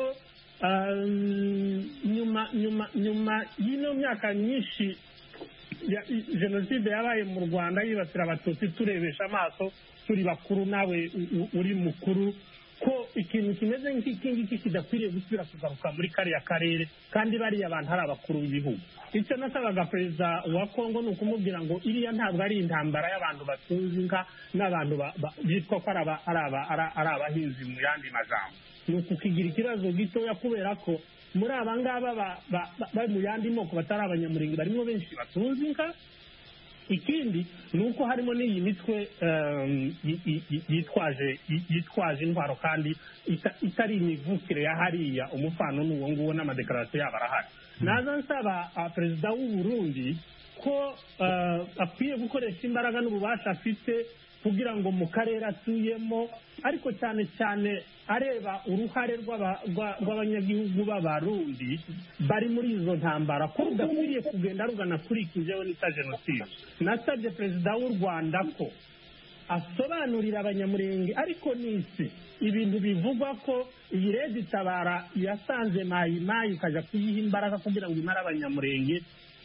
nyuma y'ino myaka myinshi jenoside yabaye mu Rwanda yibasira abatutsi, turebesha amaso turi bakuru, nawe uri mukuru, ko ikintu kimeze nk'iki ngiki kidakwiriye gusubira kugaruka muri kariya karere, kandi bariya abantu hari abakuru b'ibihugu. Icyo nasabaga perezida wa Kongo ni ukumubwira ngo iriya ntabwo ari intambara y'abantu batunze inka n'abantu bitwa ko ari abahinzi mu yandi majambo. Ni ukukigira ikibazo gitoya, kubera ko muri aba ngaba bari mu yandi moko batari abanyamurenge barimo benshi batunze inka. Ikindi ni uko harimo n'iyi mitwe yitwaje intwaro kandi itari imivukire ya hariya, umufano n'uwo nguwo n'amadekarasiyo yabo arahari. Naza nsaba perezida w'u Burundi ko akwiye gukoresha imbaraga n'ububasha afite kugira ngo mu karere atuyemo, ariko cyane cyane areba uruhare rw'abanyagihugu b'abarundi bari muri izo ntambara, ko rudakwiriye kugenda rugana kuri ikijeho n'ita jenoside. Nasabye perezida w'u Rwanda ko asobanurira abanyamurenge ariko n'isi ibintu bivugwa ko iyi Red Tabara yasanze mayimayi ikajya kuyiha imbaraga kugira ngo imare abanyamurenge.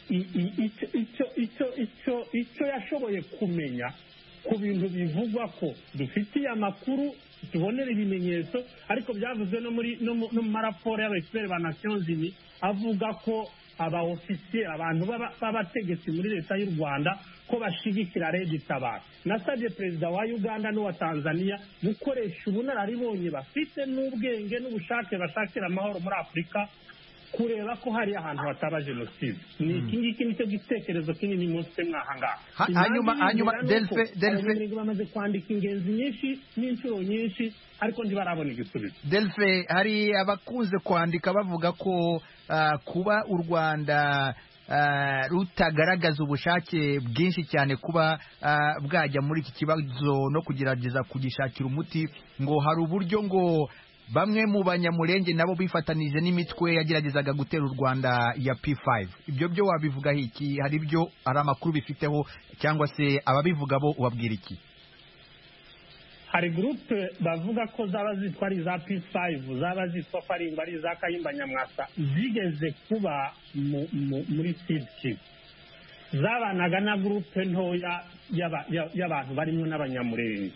Icyo yashoboye kumenya ku bintu bivugwa ko dufitiye amakuru, tubonera ibimenyetso, ariko byavuzwe no mu maraporo y'abaexpert ba Nations Unies avuga ko abaofisiye, abantu b'abategetsi muri leta y'u Rwanda, ko bashigikira Red Tabara. Nasabye perezida wa Uganda n'uwa Tanzania gukoresha ubunararibonye bafite n'ubwenge n'ubushake bashakira amahoro muri Afurika, kureba ko hari ahantu hataba jenoside. Ni iki ngiki nicyo gitekerezo kinini munsi mwahangaha. Hanyuma Delphe bamaze kwandika ingenzi nyinshi n'inshuro nyinshi ariko ntibarabona igisubizo. Delphe, hari abakunze kwandika bavuga ko kuba u Rwanda rutagaragaza ubushake bwinshi cyane kuba bwajya muri iki kibazo no kugerageza kugishakira umuti, ngo hari uburyo ngo bamwe mu banyamurenge nabo bifatanije n'imitwe yageragezaga gutera u Rwanda ya P5. Ibyo byo wabivugaho iki? Hari ibyo ari amakuru bifiteho cyangwa se ababivuga bo ubabwira iki? Hari groupe bavuga ko zaba zitwa ari za P5, zaba zitwa ko ari za Kayimba Nyamwasa, zigeze kuba muri Sud Kivu. Zabanaga na groupe ntoya y'abantu barimo n'abanyamurenge.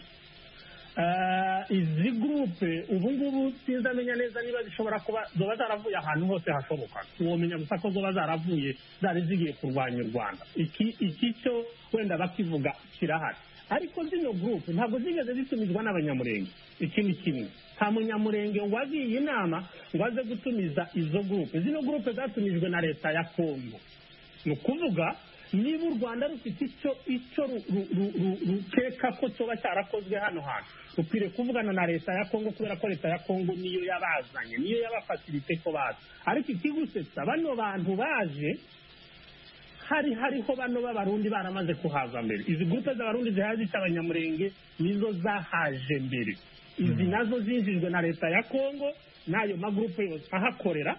Izi groupe ubu ngubu sinzamenya neza niba zishobora kuba zoba zaravuye ahantu hose hashoboka. Uwomenya gusa ko zoba zaravuye zari zigiye kurwanya u Rwanda. Iki cyo wenda bakivuga kirahari. Ariko zino groupe ntabwo zigeze zitumizwa n'abanyamurenge. Iki ni kimwe. Nta munyamurenge wagiye inama ngo aze gutumiza izo groupe. Zino groupe zatumijwe na leta ya Kongo. Ni ukuvuga niba u Rwanda rufite icyo rukeka ko cyoba cyarakozwe hano hantu, rupire kuvugana na leta ya Kongo, kubera ko leta ya Kongo niyo yabazanye, niyo yabafasilite ko baza. Ariko ikigusetsa bano bantu baje hariho bano b'abarundi baramaze kuhaza mbere. Izi groupe z'abarundi zihaje cy'abanyamurenge nizo zahaje mbere. Izi nazo zinjijwe na leta ya Kongo n'ayo magrupe yose ahakorera.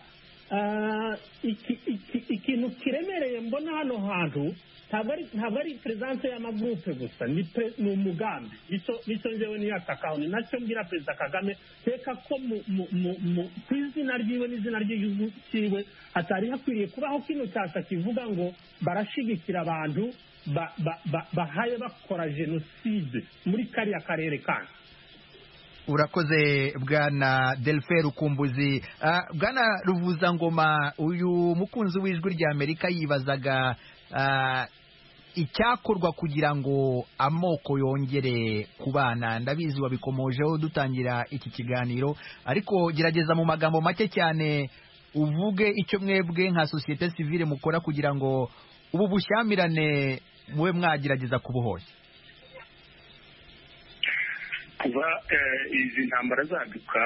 Ikintu kiremereye mbona hano hantu ntabwo ari presence y'amagrupe gusa, ni umugambi. Nicyo njyewe niyatakaho, ni nacyo mbwira Perezida Kagame, reka ko ku izina ryiwe n'izina ry'igihugu cyiwe hatari hakwiriye kubaho kino cyasa kivuga ngo barashigikira abantu bahaye bakora jenoside muri kariya karere kandi. Urakoze bwana Delphe Rukumbuzi. Bwana Ruvuzangoma, uyu mukunzi w'ijwi rya Amerika yibazaga icyakorwa kugira ngo amoko yongere kubana. Ndabizi wabikomojeho dutangira iki kiganiro, ariko gerageza mu magambo make cyane uvuge icyo mwebwe nka societe civile mukora kugira ngo ubu bushyamirane mube mwagerageza kubuhoza. Kuva izi ntambara zaduka,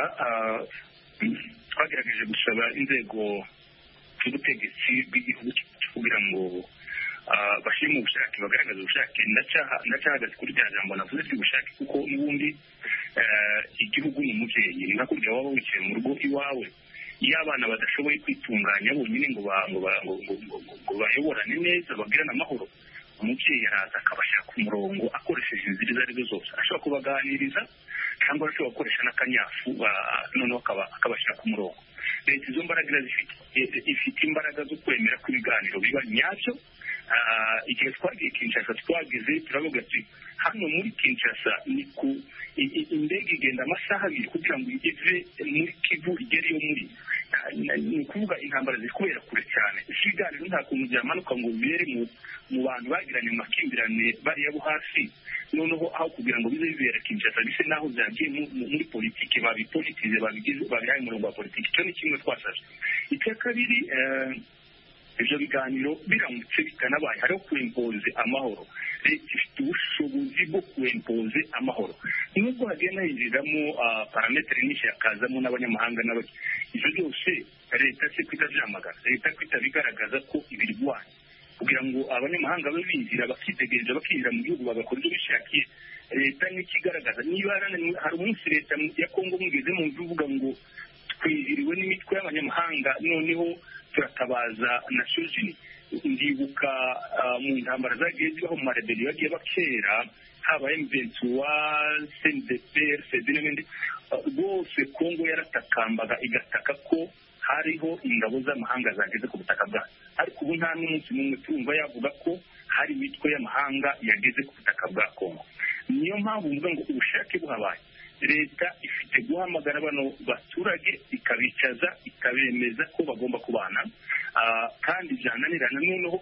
twagerageje gusaba inzego z'ubutegetsi bw'igihugu kugira ngo bashyire mu bushake, bagaragaza ubushake. Ndacahagaze kuri rya jambo navuze ry'ubushake, kuko n'ubundi igihugu ni umubyeyi. Ni nka kurya waba wicaye mu rugo iwawe, iyo abana badashoboye kwitunganya bonyine ngo bayoborane neza bagirane amahoro, umubyeyi araza akabashyira ku murongo akoresheje inzira izo arizo zose. Ashobora kubaganiriza cyangwa ashobora gukoresha n'akanyafu, noneho akabashyira ku murongo. Leta izo mbaraga ifite imbaraga zo kwemera ko ibiganiro biba nyabyo. Igihe twagiye Kinshasa twageze turavuga ati hano muri Kinshasa ni ku indege igenda amasaha abiri kugira ngo igeze muri Kivu igere yo muri. Ni ukuvuga intambara ziri kubera kure cyane. Ibiganiro nta kuntu byamanuka ngo bibere mu bantu bagiranye amakimbirane bariya bo hasi, noneho aho kugira ngo bize bibera Kinshasa bise naho byagiye muri politiki, babipolitize babihaye umurongo wa politiki. Icyo ni kimwe twasabye. Icya kabiri, ibyo biganiro biramutse bitanabaye hariho kwempoze amahoro. Leta ifite ubushobozi bwo kwempoze amahoro, nubwo hagenda hinjiriramo parametere nyinshi, hakazamo n'abanyamahanga n'abaki. Ibyo byose leta se kwitabyamagana, leta kwitabigaragaza ko ibirwanya, kugira ngo abanyamahanga babe binjira bakitegereza bakinjira mu gihugu bagakora ibyo bishakiye. Leta n'ikigaragaza niba hari umunsi leta ya Kongo mugeze mu bivuga ngo twiziriwe n'imitwe y'abanyamahanga, noneho turatabaza na Sujini. Ndibuka mu ntambara zagiye zibaho mu marebeli bagiye bakera, haba M23, CNDP, RCD n'ibindi, rwose Kongo yaratakambaga igataka ko hariho ingabo z'amahanga zageze ku butaka bwayo. Ariko ubu nta n'umunsi n'umwe turumva yavuga ko hari imitwe y'amahanga yageze ku butaka bwa Kongo. Niyo mpamvu mvuga ngo ubushake buhabaye, leta ifite guhamagara bano baturage ikabicaza ikabemeza ko bagomba kubana, kandi byananirana noneho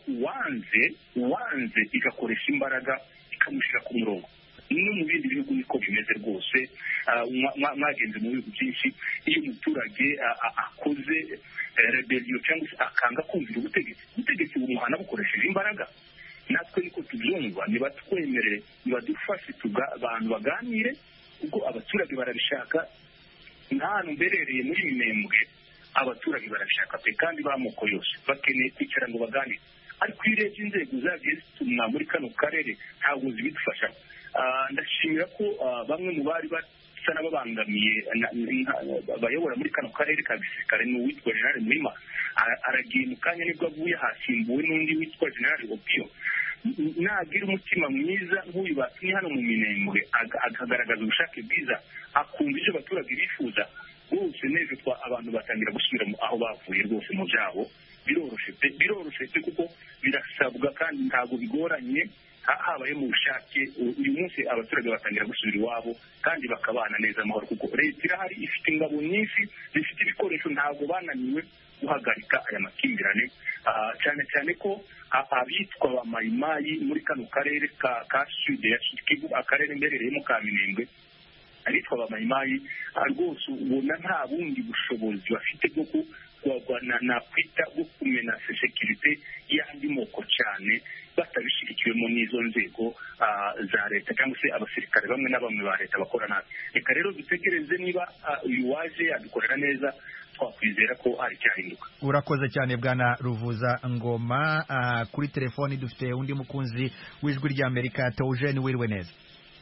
uwanze igakoresha imbaraga ikamushyira ku murongo. No mu bindi bihugu niko bimeze rwose. Mwagenze mu bihugu byinshi, iyo umuturage akoze rebellion cyangwa se akanga kumvira ubutegetsi bumuhana bukoresheje imbaraga. Natwe niko tubyumva, nibatwemerere nibadufashe abantu baganire kuko abaturage barabishaka. Ntahantu mberereye muri Minembwe abaturage barabishaka pe kandi bamoko yose bakeneye kwicara ngo baganire, ariko iyo urebye inzego zagiye zitumwa muri kano karere ntabwo zibidufasha. Ndashimira ko bamwe mu bari basa n'ababangamiye bayobora muri kano karere ka gisirikare n'uwitwa General Muhima aragiye mu kanya nibwo avuye, hasimbuwe n'undi witwa General Opio. Nagira umutima mwiza nk'uyu batumye hano mu Minembwe akagaragaza ubushake bwiza akumva ibyo abaturage bifuza rwose neza abantu batangira gusubira aho bavuye rwose mu byabo. Biroroshe pe kuko birasabwa kandi ntabwo bigoranye habaye mu bushake. Uyu munsi abaturage batangira gusubira iwabo kandi bakabana neza amahoro kuko leta irahari, ifite ingabo nyinshi zifite ibikoresho, ntabwo bananiwe guhagarika aya makimbirane. Cyane cyane ko abitwa ba mayimayi muri kano karere ka sud ya Kivu, akarere mberereyemo ka Minembwe, abitwa ba mayimayi rwose ubona nta bundi bushobozi bafite bwo nakwita bwo kumena sekirite y'andi moko cyane batabishyigikiwemo n'izo nzego za leta cyangwa se abasirikare bamwe na bamwe ba leta bakora nabi. Reka rero dutegereze niba uyu waje adukorera neza, twakwizera ko hari cyahinduka. Urakoze cyane bwana Ruvuza Ngoma. Kuri telefoni dufite undi mukunzi w'ijwi rya Amerika, Theogene. Wiriwe neza?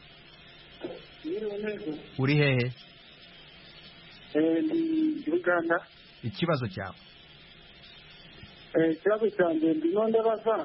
Uri hehe? Ndi Uganda. Ikibazo cyawe? Ikibazo cyanjye ndimo ndabaza,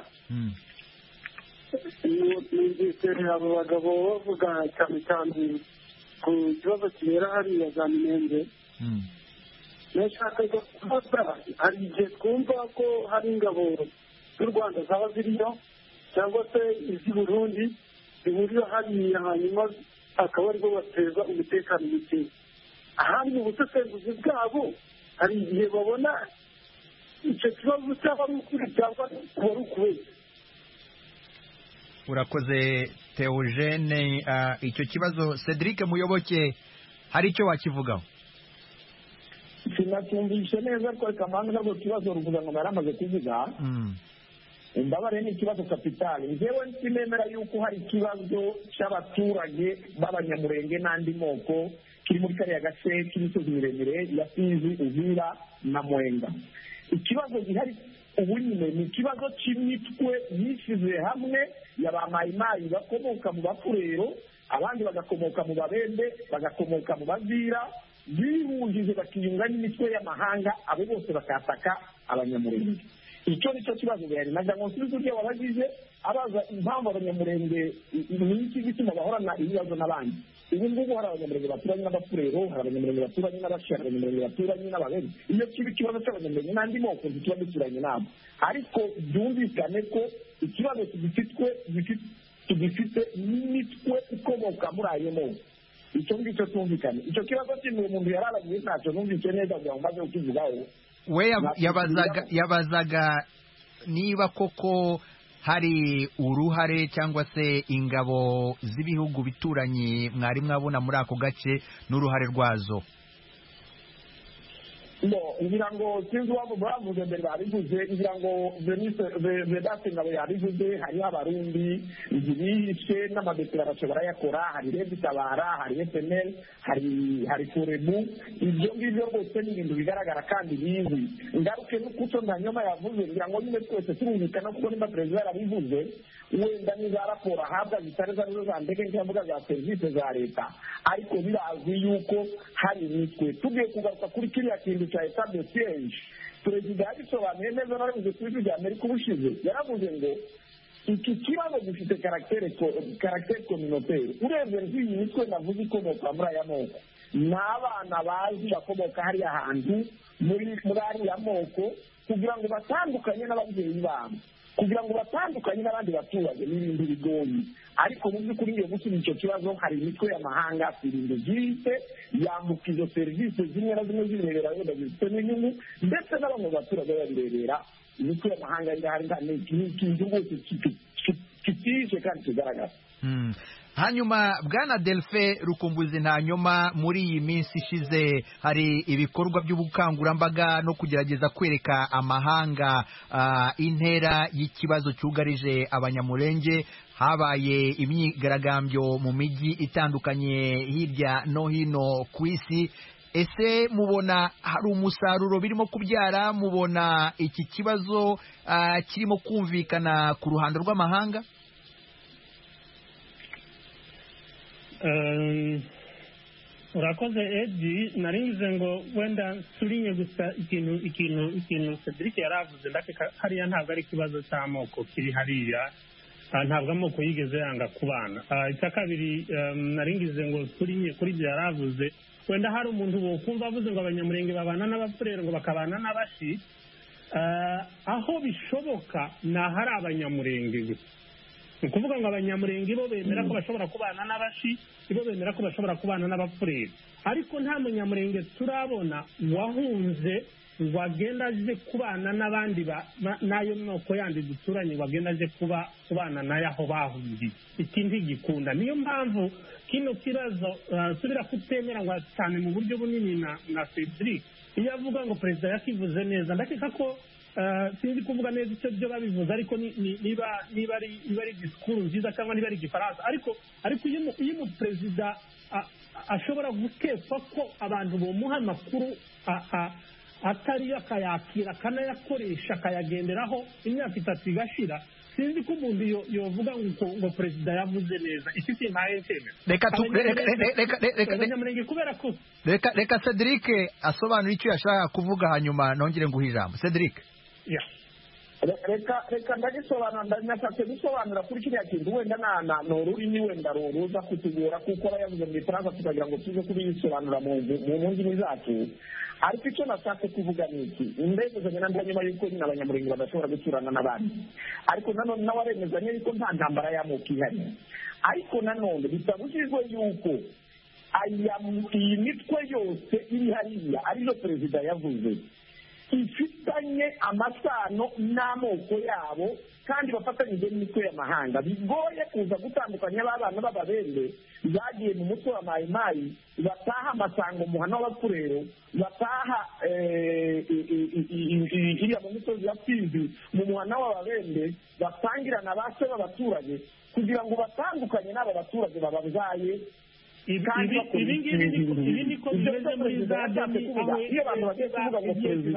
numvise abo bagabo bavuga cyane cyane ku kibazo kibera hariya za Minembwe. Nashakaga kubaza, hari igihe twumva ko hari ingabo z'u Rwanda zaba ziriyo cyangwa se iz'i Burundi zihurira hariya, hanyuma akaba aribo bateza umutekano muke. Ahandi mu busesenguzi bwabo hari igihe babona icyo kibazo cyaba ari ukuri cyangwa kuba ari ukubeshya. Urakoze Theogene. Icyo kibazo Cedric Muyoboke hari icyo wakivugaho? Sinacyumvishe neza ko Kamanzi nabwo kibazo Ruvuza ngo yaramaze kuvuga. Ndabare ni ikibazo kapitali. Njyewe nsinemera yuko hari ikibazo cy'abaturage b'abanyamurenge n'andi moko kiri muri kariya gace k'imisozi miremire ya Fizi, Uvira na Mwenga. Ikibazo gihari ubu nyine ni ikibazo cy'imitwe yishyize hamwe ya ba mayimayi bakomoka mu Bafurero, abandi bagakomoka mu Babembe, bagakomoka mu Bazira, bihujije bakiyunga n'imitwe y'amahanga, abo bose bakataka abanyamurenge. Icyo nicyo kibazo gihari. Na Damosubizo ryo wabagize abaza impamvu abanyamurenge n'iki gituma bahorana ibibazo n'abandi. Ubu ngubu hari abanyamurenge baturanye n'Abafurero, hari abanyamurenge baturanye n'Abashira, abanyamurenge baturanye n'Ababembe. Iyo kiba ikibazo cy'abanyamurenge n'andi moko tuba duturanye nabo, ariko byumvikane ko ikibazo tugifite n'imitwe ikomoka muri ayo moko. Icyo ngicyo tumvikane. Icyo kibazo cy'uwo muntu yararagiye ntacyo numvise neza kugira ngo maze kukivugaho. We yabazaga niba koko hari uruhare cyangwa se ingabo z'ibihugu bituranye mwari mwabona muri ako gace n'uruhare rwazo. ngira ngo sinzi wabo bavuze mbere babivuze, ngira ngo Vedaste Ngabo yabivuze, hariho abarundi bihishe n'amadeklarasiyo barayakora, hari Redi Tabara, hari FNL, hari Forebu. Ibyo ngibyo rwose ni ibintu bigaragara kandi bizwi. Ngaruke n'ukuco Ndanyoma yavuze, ngira ngo nyine twese turumvikana kuko nimba perezida yarabivuze, wenda niza raporo ahabwa zitari zarizo za ndege nk'imbuga za serivisi za leta, ariko birazwi yuko hari imitwe. Tugiye kugaruka kuri kiriya kintu cya etat de siege, perezida yabisobanuye neza naravuze kuri ijwi rya Amerika ubushize, yaravuze ngo iki kibazo gifite caractère communautaire. Urebye nk'iyi mitwe navuze ikomoka muri aya moko, ni abana bazi bakomoka hariya hantu muri ariya moko, kugira ngo batandukanye n'ababyeyi babo, kugira ngo batandukanye n'abandi baturage n'ibindi bigoyi. Ariko mu by'ukuri iyo gusubiza icyo kibazo, hari imitwe y'amahanga irinde byihise yambuka izo serivisi zimwe na zimwe zirebera wenda zifite n'inyungu, ndetse n'abamwe mu baturage babirebera. Imitwe y'amahanga irahari, ni ikintu rwose kitije kandi kigaragara. hanyuma bwana Delphin Rukumbuzi ntanyuma muri iyi minsi ishize hari ibikorwa by'ubukangurambaga no kugerageza kwereka amahanga intera y'ikibazo cyugarije abanyamurenge. Habaye imyigaragambyo mu mijyi itandukanye hirya no hino ku isi. Ese mubona hari umusaruro birimo kubyara? Mubona iki kibazo kirimo kumvikana ku ruhando rw'amahanga? Urakoze Edi, naringize ngo wenda turinye gusa ikintu Cedric yaravuze, ndakeka hariya ntabwo ari ikibazo cy'amoko kiri hariya, ntabwo amoko yigeze yanga kubana. Icya kabiri naringize ngo turinye kuri ibyo yaravuze, wenda hari umuntu wokumva avuze ngo abanyamurenge babana n'abafurere ngo bakabana n'abashi, aho bishoboka ni ahari abanyamurenge gusa. Ni ukuvuga ngo abanyamurenge bo bemera ko bashobora kubana n'abashi, bo bemera ko bashobora kubana n'abafurere, ariko nta munyamurenge turabona wahunze ngo agenda aje kubana n'abandi n'ayo moko yandi duturanye, ngo agenda aje kubana nayo aho bahungiye. Iki ntigikunda. Niyo mpamvu kino kibazo subira kutemera ngo cyane mu buryo bunini na Cedric iyo avuga ngo perezida yakivuze neza, ndakeka ko sinzi kuvuga neza icyo byo babivuze, ariko niba ari disikuru nziza cyangwa niba ari igifaransa, ariko iyo umuperezida ashobora gukekwa ko abantu bamuha amakuru atari akayakira akanayakoresha akayagenderaho imyaka 3 igashira, sinzi ko umuntu yovuga ngo perezida yavuze neza. Iki kimpaye nteme reka Cedric asobanura icyo yashaka kuvuga, hanyuma nongere nguhe ijambo. Cedric. reka ndagisobanura, ndashatse gusobanura kuri kiriya kintu wenda ni ururimi wenda ruza kutugora kuko aba yavuze mu gifaransa tukagira ngo tuze kubisobanura mu ndimi zacu, ariko icyo nashatse kuvuga ni iki: ndemezanya na nyuma y'uko nyine abanyamurenge badashobora guturana n'abandi, ariko nanone nawe aremezanya yuko nta ntambara y'amoko ihari, ariko nanone bitabujijwe yuko iyi mitwe yose iri hariya ariyo perezida yavuze ifitanye amasano n'amoko yabo kandi bafatanyije n'imitwe y'amahanga. Bigoye kuza gutandukanya abana b'ababende bagiye mu mutwe wa mayimayi, bataha amasango muhana w'abafurero, bataha iriya mu misozi ya Fizi mu muhana w'ababende, batangirana ba se b'abaturage kugira ngo batandukanye n'aba baturage bababyaye. Ibi niko bimeze muri za demi, iyo abantu bagiye kuvuga ngo perezida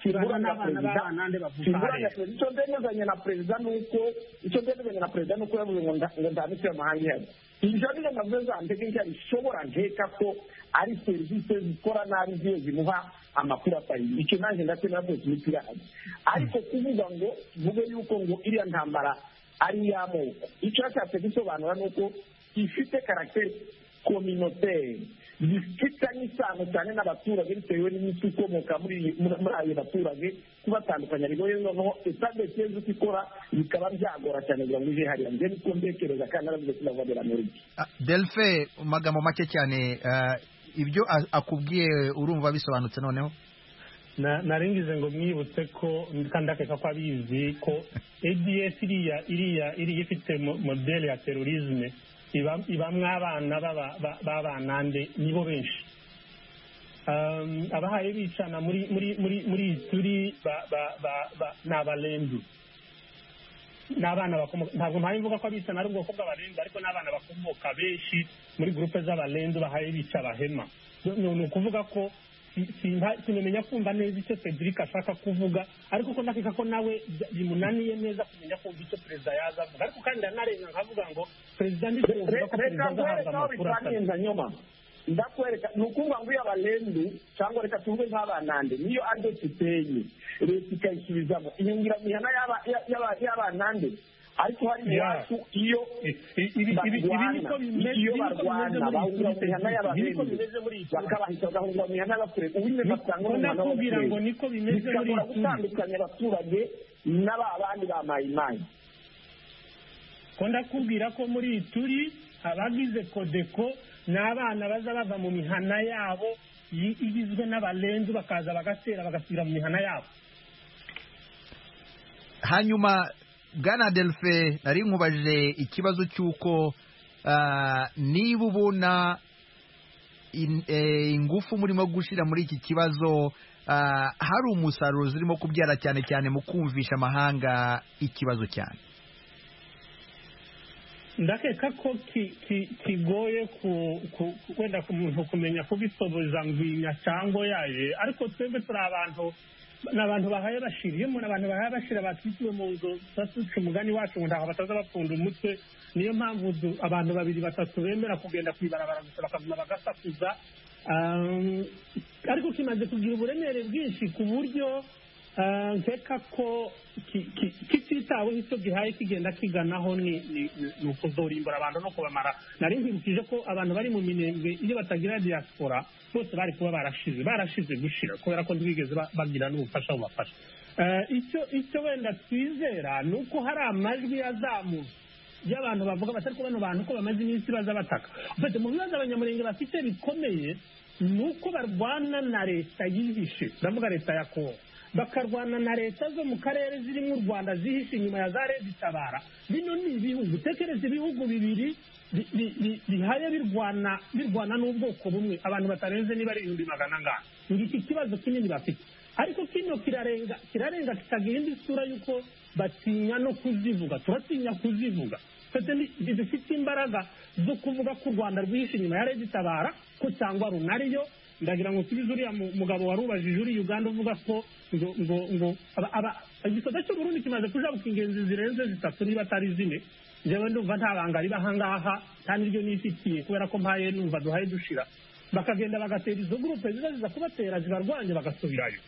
icyo ndemezanya na perezida nuko yavuze ngo nta mitwe y'amahanga ihari. Ibyo niyo navuze za ntegereje bishobora nkeka ko ari serivisi zikora nabi ziyo zimuha amakuru atari icyo, nanjye ndetse navuze imiti irahari, ariko kuvuga ngo tuvuge yuko ngo iriya ntambara ari iy'amoko, icyo yashatse gusobanura ni uko ifite karagiteri communautaire, bifitanye isano cyane n'abaturage bitewe n'imiti ikomoka muri ayo baturage, kubatandukanya bigoye. Noneho etage cyeze ikora bikaba byagora cyane kugira ngo ije hariya. Njye niko ndekereza kandi naravuze ko navugana muri Delphin, magambo make cyane, ibyo akubwiye urumva bisobanutse? Noneho naringize ngo mwibutse ko kandi akeka ko abizi ko ADF iriya ifite modele ya terorisme ibamwe abana b'abanande nibo benshi, abahaye bicana muri turi n'abalendu, n'abana bakomoka, ntabwo mpaye mvuga ko abicana ari ubwoko bw'abalendu, ariko n'abana bakomoka benshi muri groupe z'abalendu bahaye bica abahema. Ni ukuvuga ko sinamenya kumva neza icyo Cedric ashaka kuvuga, ariko ko ndakeka ko nawe bimunaniye neza kumenya kumva icyo perezida yaza avuga, ariko kandi ndanarenga nkavuga ngo perezida ndivuga ko perezida azahabwa amakuru atari. Ndakwereka ni ukuvuga ngo iyo abalendu cyangwa reka tuvuge nk'abanande niyo adeti iteye leta ikayisubizamo inyungiramihana y'abanande, ariko hari iwacu iyo barwana bahungira mu mihana y'abalendu bakabahita bagahungira mu mihana y'abafurere, ubundi basanga mu mihana y'abafurere bishobora gutandukanya abaturage n'abandi ba mayimayi. Ko ndakubwira ko muri turi abagize kodeko n'abana baza bava mu mihana yabo igizwe n'abalendu bakaza bagatera bagasubira mu mihana yabo. Hanyuma Bwana Delphin, nari nkubajije ikibazo cy'uko niba ubona ingufu murimo gushyira muri iki kibazo hari umusaruro zirimo kubyara cyane cyane mu kumvisha amahanga ikibazo cyane. ndakeka ko kigoye wenda ku muntu kumenya kubisoboza ngwinya cyangwa yaje, ariko twebwe turi abantu bahaye bashira. iyo umuntu abantu bahaye bashira batwitiwe mu nzu basuca umugani wacu ngo ntaho bataza bapfunda umutwe. niyo mpamvu abantu 2-3 bemera kugenda kwibarabara gusa bakaguma bagasakuza, ariko kimaze kugira uburemere bwinshi ku buryo nkeka ko kititaweho icyo gihaye kigenda kiganaho ni ukuzorimbura abantu no kubamara. nari nkwibukije ko abantu bari mu minembwe iyo batagira diaspora bose bari kuba barashize gushira kubera ko ntibigeze bagira n'ubufasha bubafasha. icyo wenda twizera ni uko hari amajwi yazamutse y'abantu bavuga batari ko bano bantu ko bamaze iminsi baza bataka. mu bibazo abanyamurenge bafite bikomeye ni uko barwana na leta yihishe, ndavuga leta ya Kongo, bakarwana na leta zo mu karere zirimo u Rwanda zihishe inyuma ya za Red Tabara. bino ni ibihugu, tekereza ibihugu bibiri bihaye birwana n'ubwoko bumwe, abantu batarenze niba ari 200 ngana. ngiki kibazo kinini bafite, ariko kino kirarenga kikagira indi sura y'uko batinya no kuzivuga. turatinya kuzivuga, dufite imbaraga zo kuvuga ko u Rwanda rwihishe inyuma ya Red Tabara ko cyangwa runariyo. ndagira ngo tubize uriya mugabo warubajije uri Uganda uvuga ko ngo igisoda cy'u Burundi kimaze kujabuka ingenzi zirenze 3 niba atari 4. njyewe ndumva nta banga riba ahangaha kandi ryo nifitiye kubera ko mpaye numva duhaye dushira, bakagenda bagatera izo gurupe ziza kubatera zibarwanya bagasubirayo.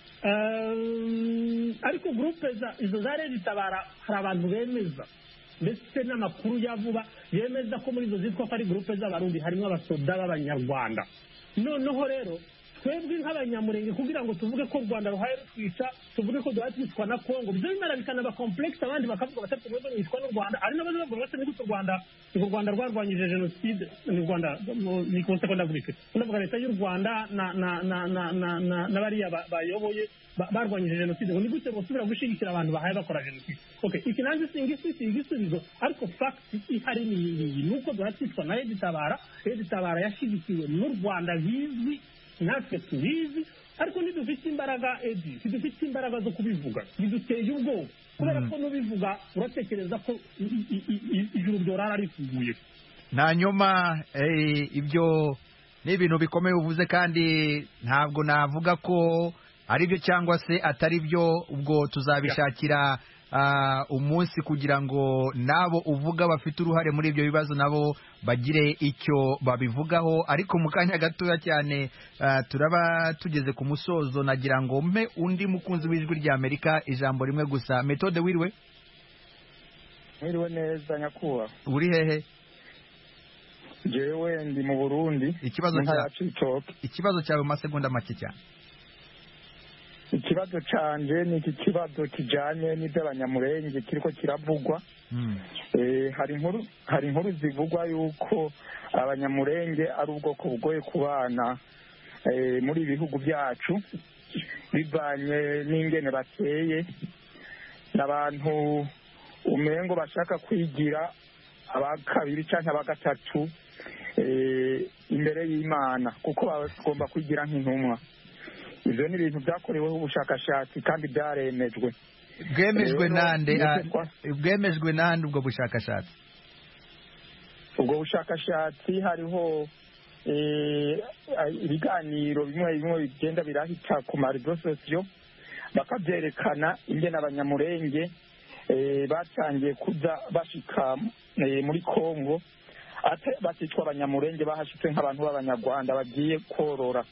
ariko gurupe izo za Red Tabara hari abantu bemeza ndetse n'amakuru ya vuba yemeza ko muri izo zitwa ko ari gurupe z'abarundi harimo abasoda b'abanyarwanda. noneho rero twebwe nk'abanyamurenge kugira ngo tuvuge ko u Rwanda ruhaye rutwica, tuvuge ko duhaye twicwa na Kongo, byo bimara bikanaba complex. abandi bakavuga batatu mwebwe mwicwa n'u Rwanda, ari n'abandi bavuga bati n'u Rwanda rwarwanyije jenoside. n'u Rwanda ni konse ko ndavuga ndavuga leta y'u Rwanda na bariya bayoboye barwanyije jenoside. ngo ni gute bosubira gushigikira abantu bahaye bakora jenoside? iki nanjye singisi igisubizo, ariko fact ihari ni nuko duhaye twicwa na Red Tabara yashigikiwe n'u Rwanda bizwi, natwe tubizi, ariko ntidufite imbaraga ntidufite imbaraga zo kubivuga, biduteye ubwoba kubera ko nubivuga uratekereza ko ijuru ryorara rifuguye. Hanyuma ibyo ni ibintu bikomeye uvuze, kandi ntabwo navuga ko ari byo cyangwa se atari byo. ubwo tuzabishakira umunsi kugira ngo nabo uvuga bafite uruhare muri ibyo bibazo nabo bagire icyo babivugaho. ariko mu kanya gatoya cyane turaba tugeze ku musozo, nagira ngo mpe undi mukunzi w'ijwi rya Amerika ijambo rimwe gusa. Methode, wiriwe? Mwiriwe neza nyakubahwa. uri hehe? jewe ndi mu Burundi. ikibazo cyawe mu masegonda make cyane. ikibazo canje ni iki kibazo kijanye n'iby'abanyamurenge kiriko kiravugwa. hari inkuru zivugwa yuko abanyamurenge ari ubwoko bugoye kubana muri ibihugu byacu bivanye n'ingene bateye, n'abantu umengo bashaka kwigira abakabiri cyangwa abagatatu imbere y'Imana kuko bagomba kwigira nk'intumwa. ibyo ni ibintu byakoreweho ubushakashatsi kandi byaremejwe. bwemejwe nande ubwo bushakashatsi? ubwo bushakashatsi hariho ibiganiro bimwe bigenda birahita ku marezo sosiyo bakabyerekana ingene abanyamurenge batangiye kuza bashika muri Kongo batitwa abanyamurenge bahashitse nk'abantu b'abanyarwanda bagiye korora.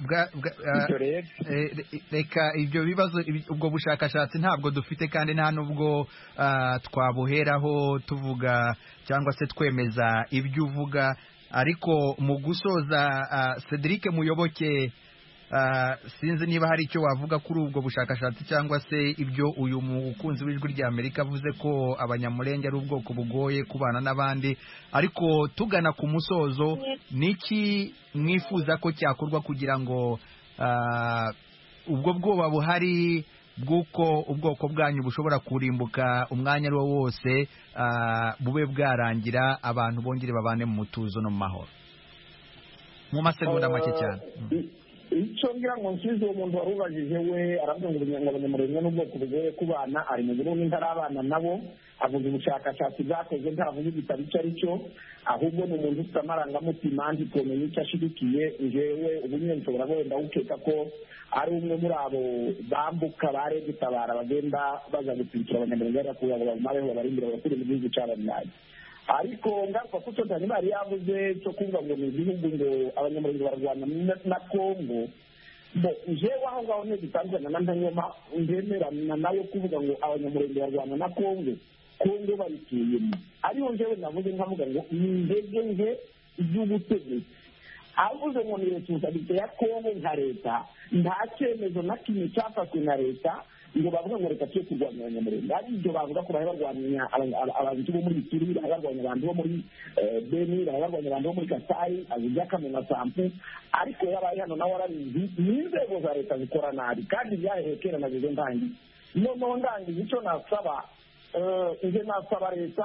reka ibyo bibazo ubwo bushakashatsi ntabwo dufite, kandi nta nubwo twabuheraho tuvuga cyangwa se twemeza ibyo uvuga. ariko mu gusoza, Cedric Muyoboke, sinzi niba hari icyo wavuga kuri ubwo bushakashatsi cyangwa se ibyo uyu mukunzi w'ijwi rya Amerika avuze ko abanyamurenge ari ubwoko bugoye kubana n'abandi. ariko tugana ku musozo, niki mwifuza ko cyakorwa kugira ngo ubwo bwoba buhari bw'uko ubwoko bwanyu bushobora kurimbuka umwanya ari wo wose bube bwarangira abantu bongere babane mu mutuzo no mu mahoro mu masegonda make cyane. icyo ngira ngo nsubize uwo muntu wari ubajije we aravuga ngo abanyamurenge n'ubwoko bugoye kubana ari mu Burundi ntarabana nabo, avuga ubushakashatsi bwakozwe ntavuga igitabo icyo ari cyo, ahubwo ni umuntu ufite amarangamutima nzi kumenya icyo ashyigikiye. njyewe ubu nyine nshobora wenda gukeka ko ari umwe muri abo bambuka bare gutabara bagenda baza gutwikira abanyamurenge kugira ngo bamumareho babarindire abakuru mu gihugu cy'abanyamurenge. ariko ngaruka ko cyo cyane bari yavuze cyo kuvuga ngo ni igihugu ngo abanyamurenge barwana na Kongo, bo jewe aho ngaho ntibitandukanye na ntanyoma ndemerana nawe kuvuga ngo abanyamurenge barwana na Kongo bayituyemo. ariho njyewe navuze nkavuga ngo ni indege nke z'ubutegetsi, avuze ngo ni responsabilité ya Kongo nka leta, nta cyemezo na kimwe cyafashwe na leta ngo bavuga ngo reka tujye kurwanya abanyamurenge. ari ibyo bavuga ko barwanya abantu bo muri Ituri, barwanya abantu bo muri Beni, barwanya abantu bo muri Kasai, azijya Kamena Sampu, ariko yabaye hano nawe arabizi n'inzego za leta zikora nabi kandi byahereye kera na bizo ndangiye. noneho ndangiye icyo nasaba nje nasaba leta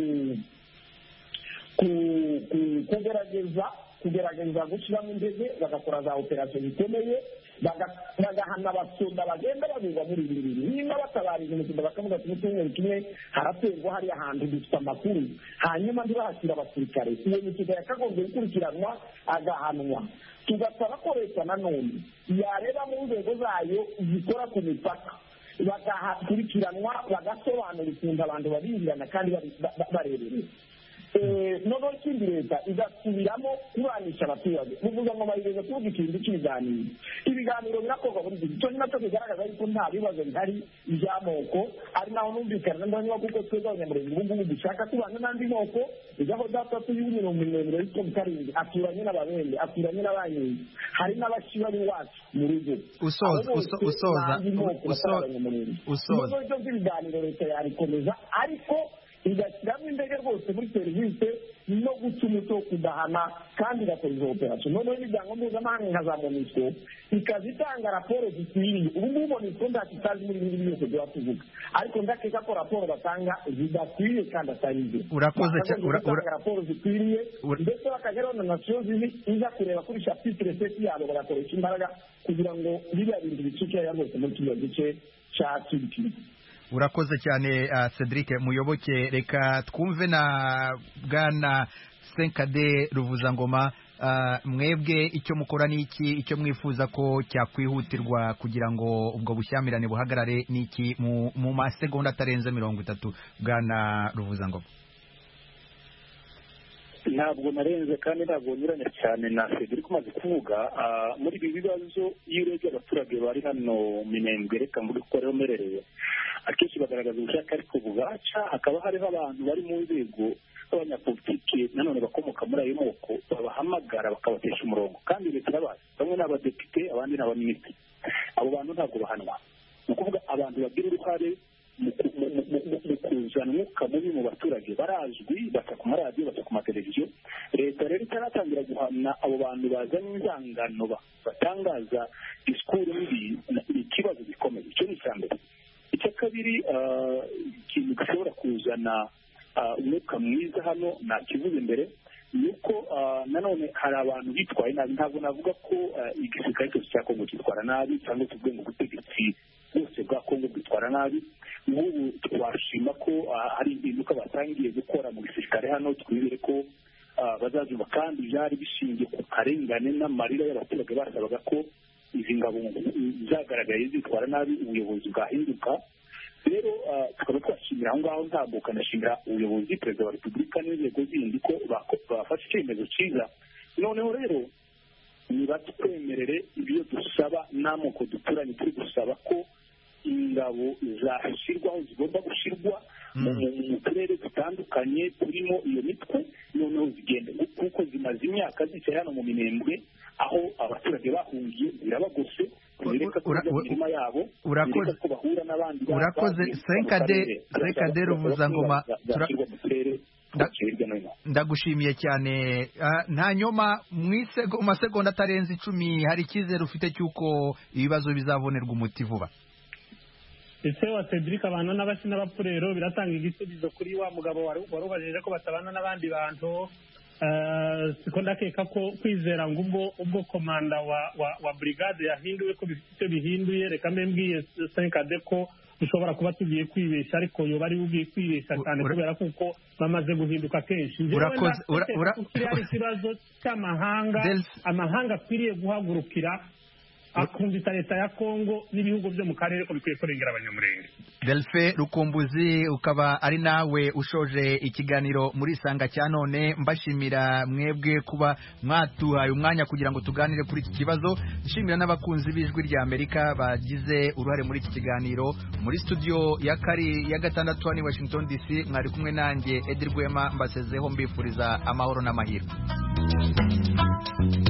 kugerageza gushyiramo indege bagakora za operasiyo zikomeye, bagahana abasoda bagenda babigwa muri ibi bintu. niba batabarije umusoda bakavuga ati mu cyumweru kimwe haraterwa hariya hantu dufite amakuru, hanyuma ntibahashyira abasirikare, iyo misida yakagombye gukurikiranwa agahanwa. tugasaba ko leta nanone yareba mu nzego zayo zikora ku mipaka bagakurikiranwa, bagasobanura ukuntu abantu babinjirana kandi barebereye. noneho ikindi leta igasubiramo kuranisha abaturage. muvuga ngo bayigeze kuvuga ikintu cy'ibiganiro, ibiganiro birakorwa buri gihe. icyo ni nacyo kigaragaza yuko nta bibazo bihari by'amoko, ari naho numvikana n'abanywa kuko twebwe abanyamurenge ubu ngubu dushaka kubana n'andi moko. igaho datatu y'imirongo miremire y'itwo karindwi aturanye n'ababende, aturanye n'abanyinzi, hari n'abashiba b'iwacu mu rugo. usoza ibyo by'ibiganiro leta yabikomeza, ariko igashyiramo indege rwose muri serivisi no guca umuco wo kudahana kandi igakora izo operasiyo. noneho imiryango mpuzamahanga nka za MONUSCO ikaza itanga raporo zikwiriye. ubu ngubu MONUSCO ntacyo itazi muri ibi byose tuba tuvuga, ariko ndakeka ko raporo batanga zidakwiye kandi atari ibyo. urakoze batanga raporo zikwiriye ndetse bakageraho na nasiyo zimwe iza kureba kuri chapitre 7 yabo bagakoresha imbaraga kugira ngo biriya bintu bicike rwose muri kiriya gice cya Kivu. urakoze cyane Cedric Muyoboke. reka twumve na bwana Senkade Ruvuzangoma, mwebwe icyo mukora n'iki, icyo mwifuza ko cyakwihutirwa kugira ngo ubwo bushyamirane buhagarare n'iki mu masegonda atarenze 30. bwana Ruvuzangoma. ntabwo narenze kandi ntabwo nyuranya cyane na Cedric umaze kuvuga. muri ibi bibazo iyo urebye abaturage bari hano Minembwe, reka mvuge ko ariho merereye, akenshi bagaragaza ubushake ariko bugaca. hakaba hariho abantu bari mu nzego b'abanyapolitiki nanone bakomoka muri ayo moko, babahamagara bakabatesha umurongo kandi leta irabazi. bamwe ni abadepite abandi ni abaminisitiri. abo bantu ntabwo bahanwa. ni ukuvuga abantu bagira uruhare mu kuzana umwuka mubi mu baturage barazwi, baca ku maradiyo, baca ku mateleviziyo. leta rero itaratangira guhana abo bantu bazana inzangano batangaza disikuru mbi, ni ikibazo gikomeye. icyo ni icya mbere. icya kabiri, ikintu gishobora kuzana umwuka mwiza hano nakivuze mbere, ni uko nanone hari abantu bitwaye nabi. ntabwo navuga ko igisirikare cyose cya Kongo gitwara nabi cyangwa tuvuge ngo ubutegetsi bwose bwa Kongo bwitwara nabi. nk'ubu twashima ko hari impinduka batangiye gukora mu gisirikare hano, twizere ko bazazumva, kandi byari bishingiye ku karengane n'amarira y'abaturage basabaga ko izi ngabo zagaragaye zitwara nabi ubuyobozi bwahinduka. rero tukaba twashimira aho ngaho, ntabwo kanashimira ubuyobozi, perezida wa repubulika n'inzego zindi ko bafashe icyemezo cyiza. noneho rero nibatwemerere ibyo dusaba n'amoko duturanye, turi gusaba ko ingabo zashyirwaho zigomba gushyirwa mu turere dutandukanye turimo iyo mitwe, noneho zigenda kuko zimaze imyaka zicaye hano mu Minembwe aho abaturage bahungiye, zirabagose, zireka kuza mu mirima yabo, zireka ko bahura n'abandi. urakoze Senkade Ruvuzangoma, ndagushimiye cyane. nta nyoma mu masegonda atarenze 10, hari icyizere ufite cy'uko ibibazo bizabonerwa umuti vuba? ese wa Cedric abana n'abashi n'abapurero biratanga igisubizo kuri wa mugabo warubajije ko batabana n'abandi bantu. Siko ndakeka ko kwizera ngo ubwo komanda wa brigade yahinduwe ko bifite bihinduye, reka mbwiye 5 ko dushobora kuba tugiye kwibesha, ariko yo bari ugiye kwibesha cyane kubera kuko bamaze guhinduka kenshi. Urakoze ikibazo cy'amahanga, amahanga akwiriye guhagurukira akumvita leta ya Kongo n'ibihugu byo mu karere ko bikwiye kurengera abanyamurenge. Delphin Rukumbuzi, ukaba ari nawe ushoje ikiganiro muri Sanga cya none. Mbashimira mwebwe kuba mwatuhaye umwanya kugira ngo tuganire kuri iki kibazo. Nshimira n'abakunzi b'Ijwi rya Amerika bagize uruhare muri iki kiganiro. Muri studio ya 6 hano i Washington DC mwari kumwe nanjye Edir Rwema, mbasezeho mbifuriza amahoro n'amahirwe.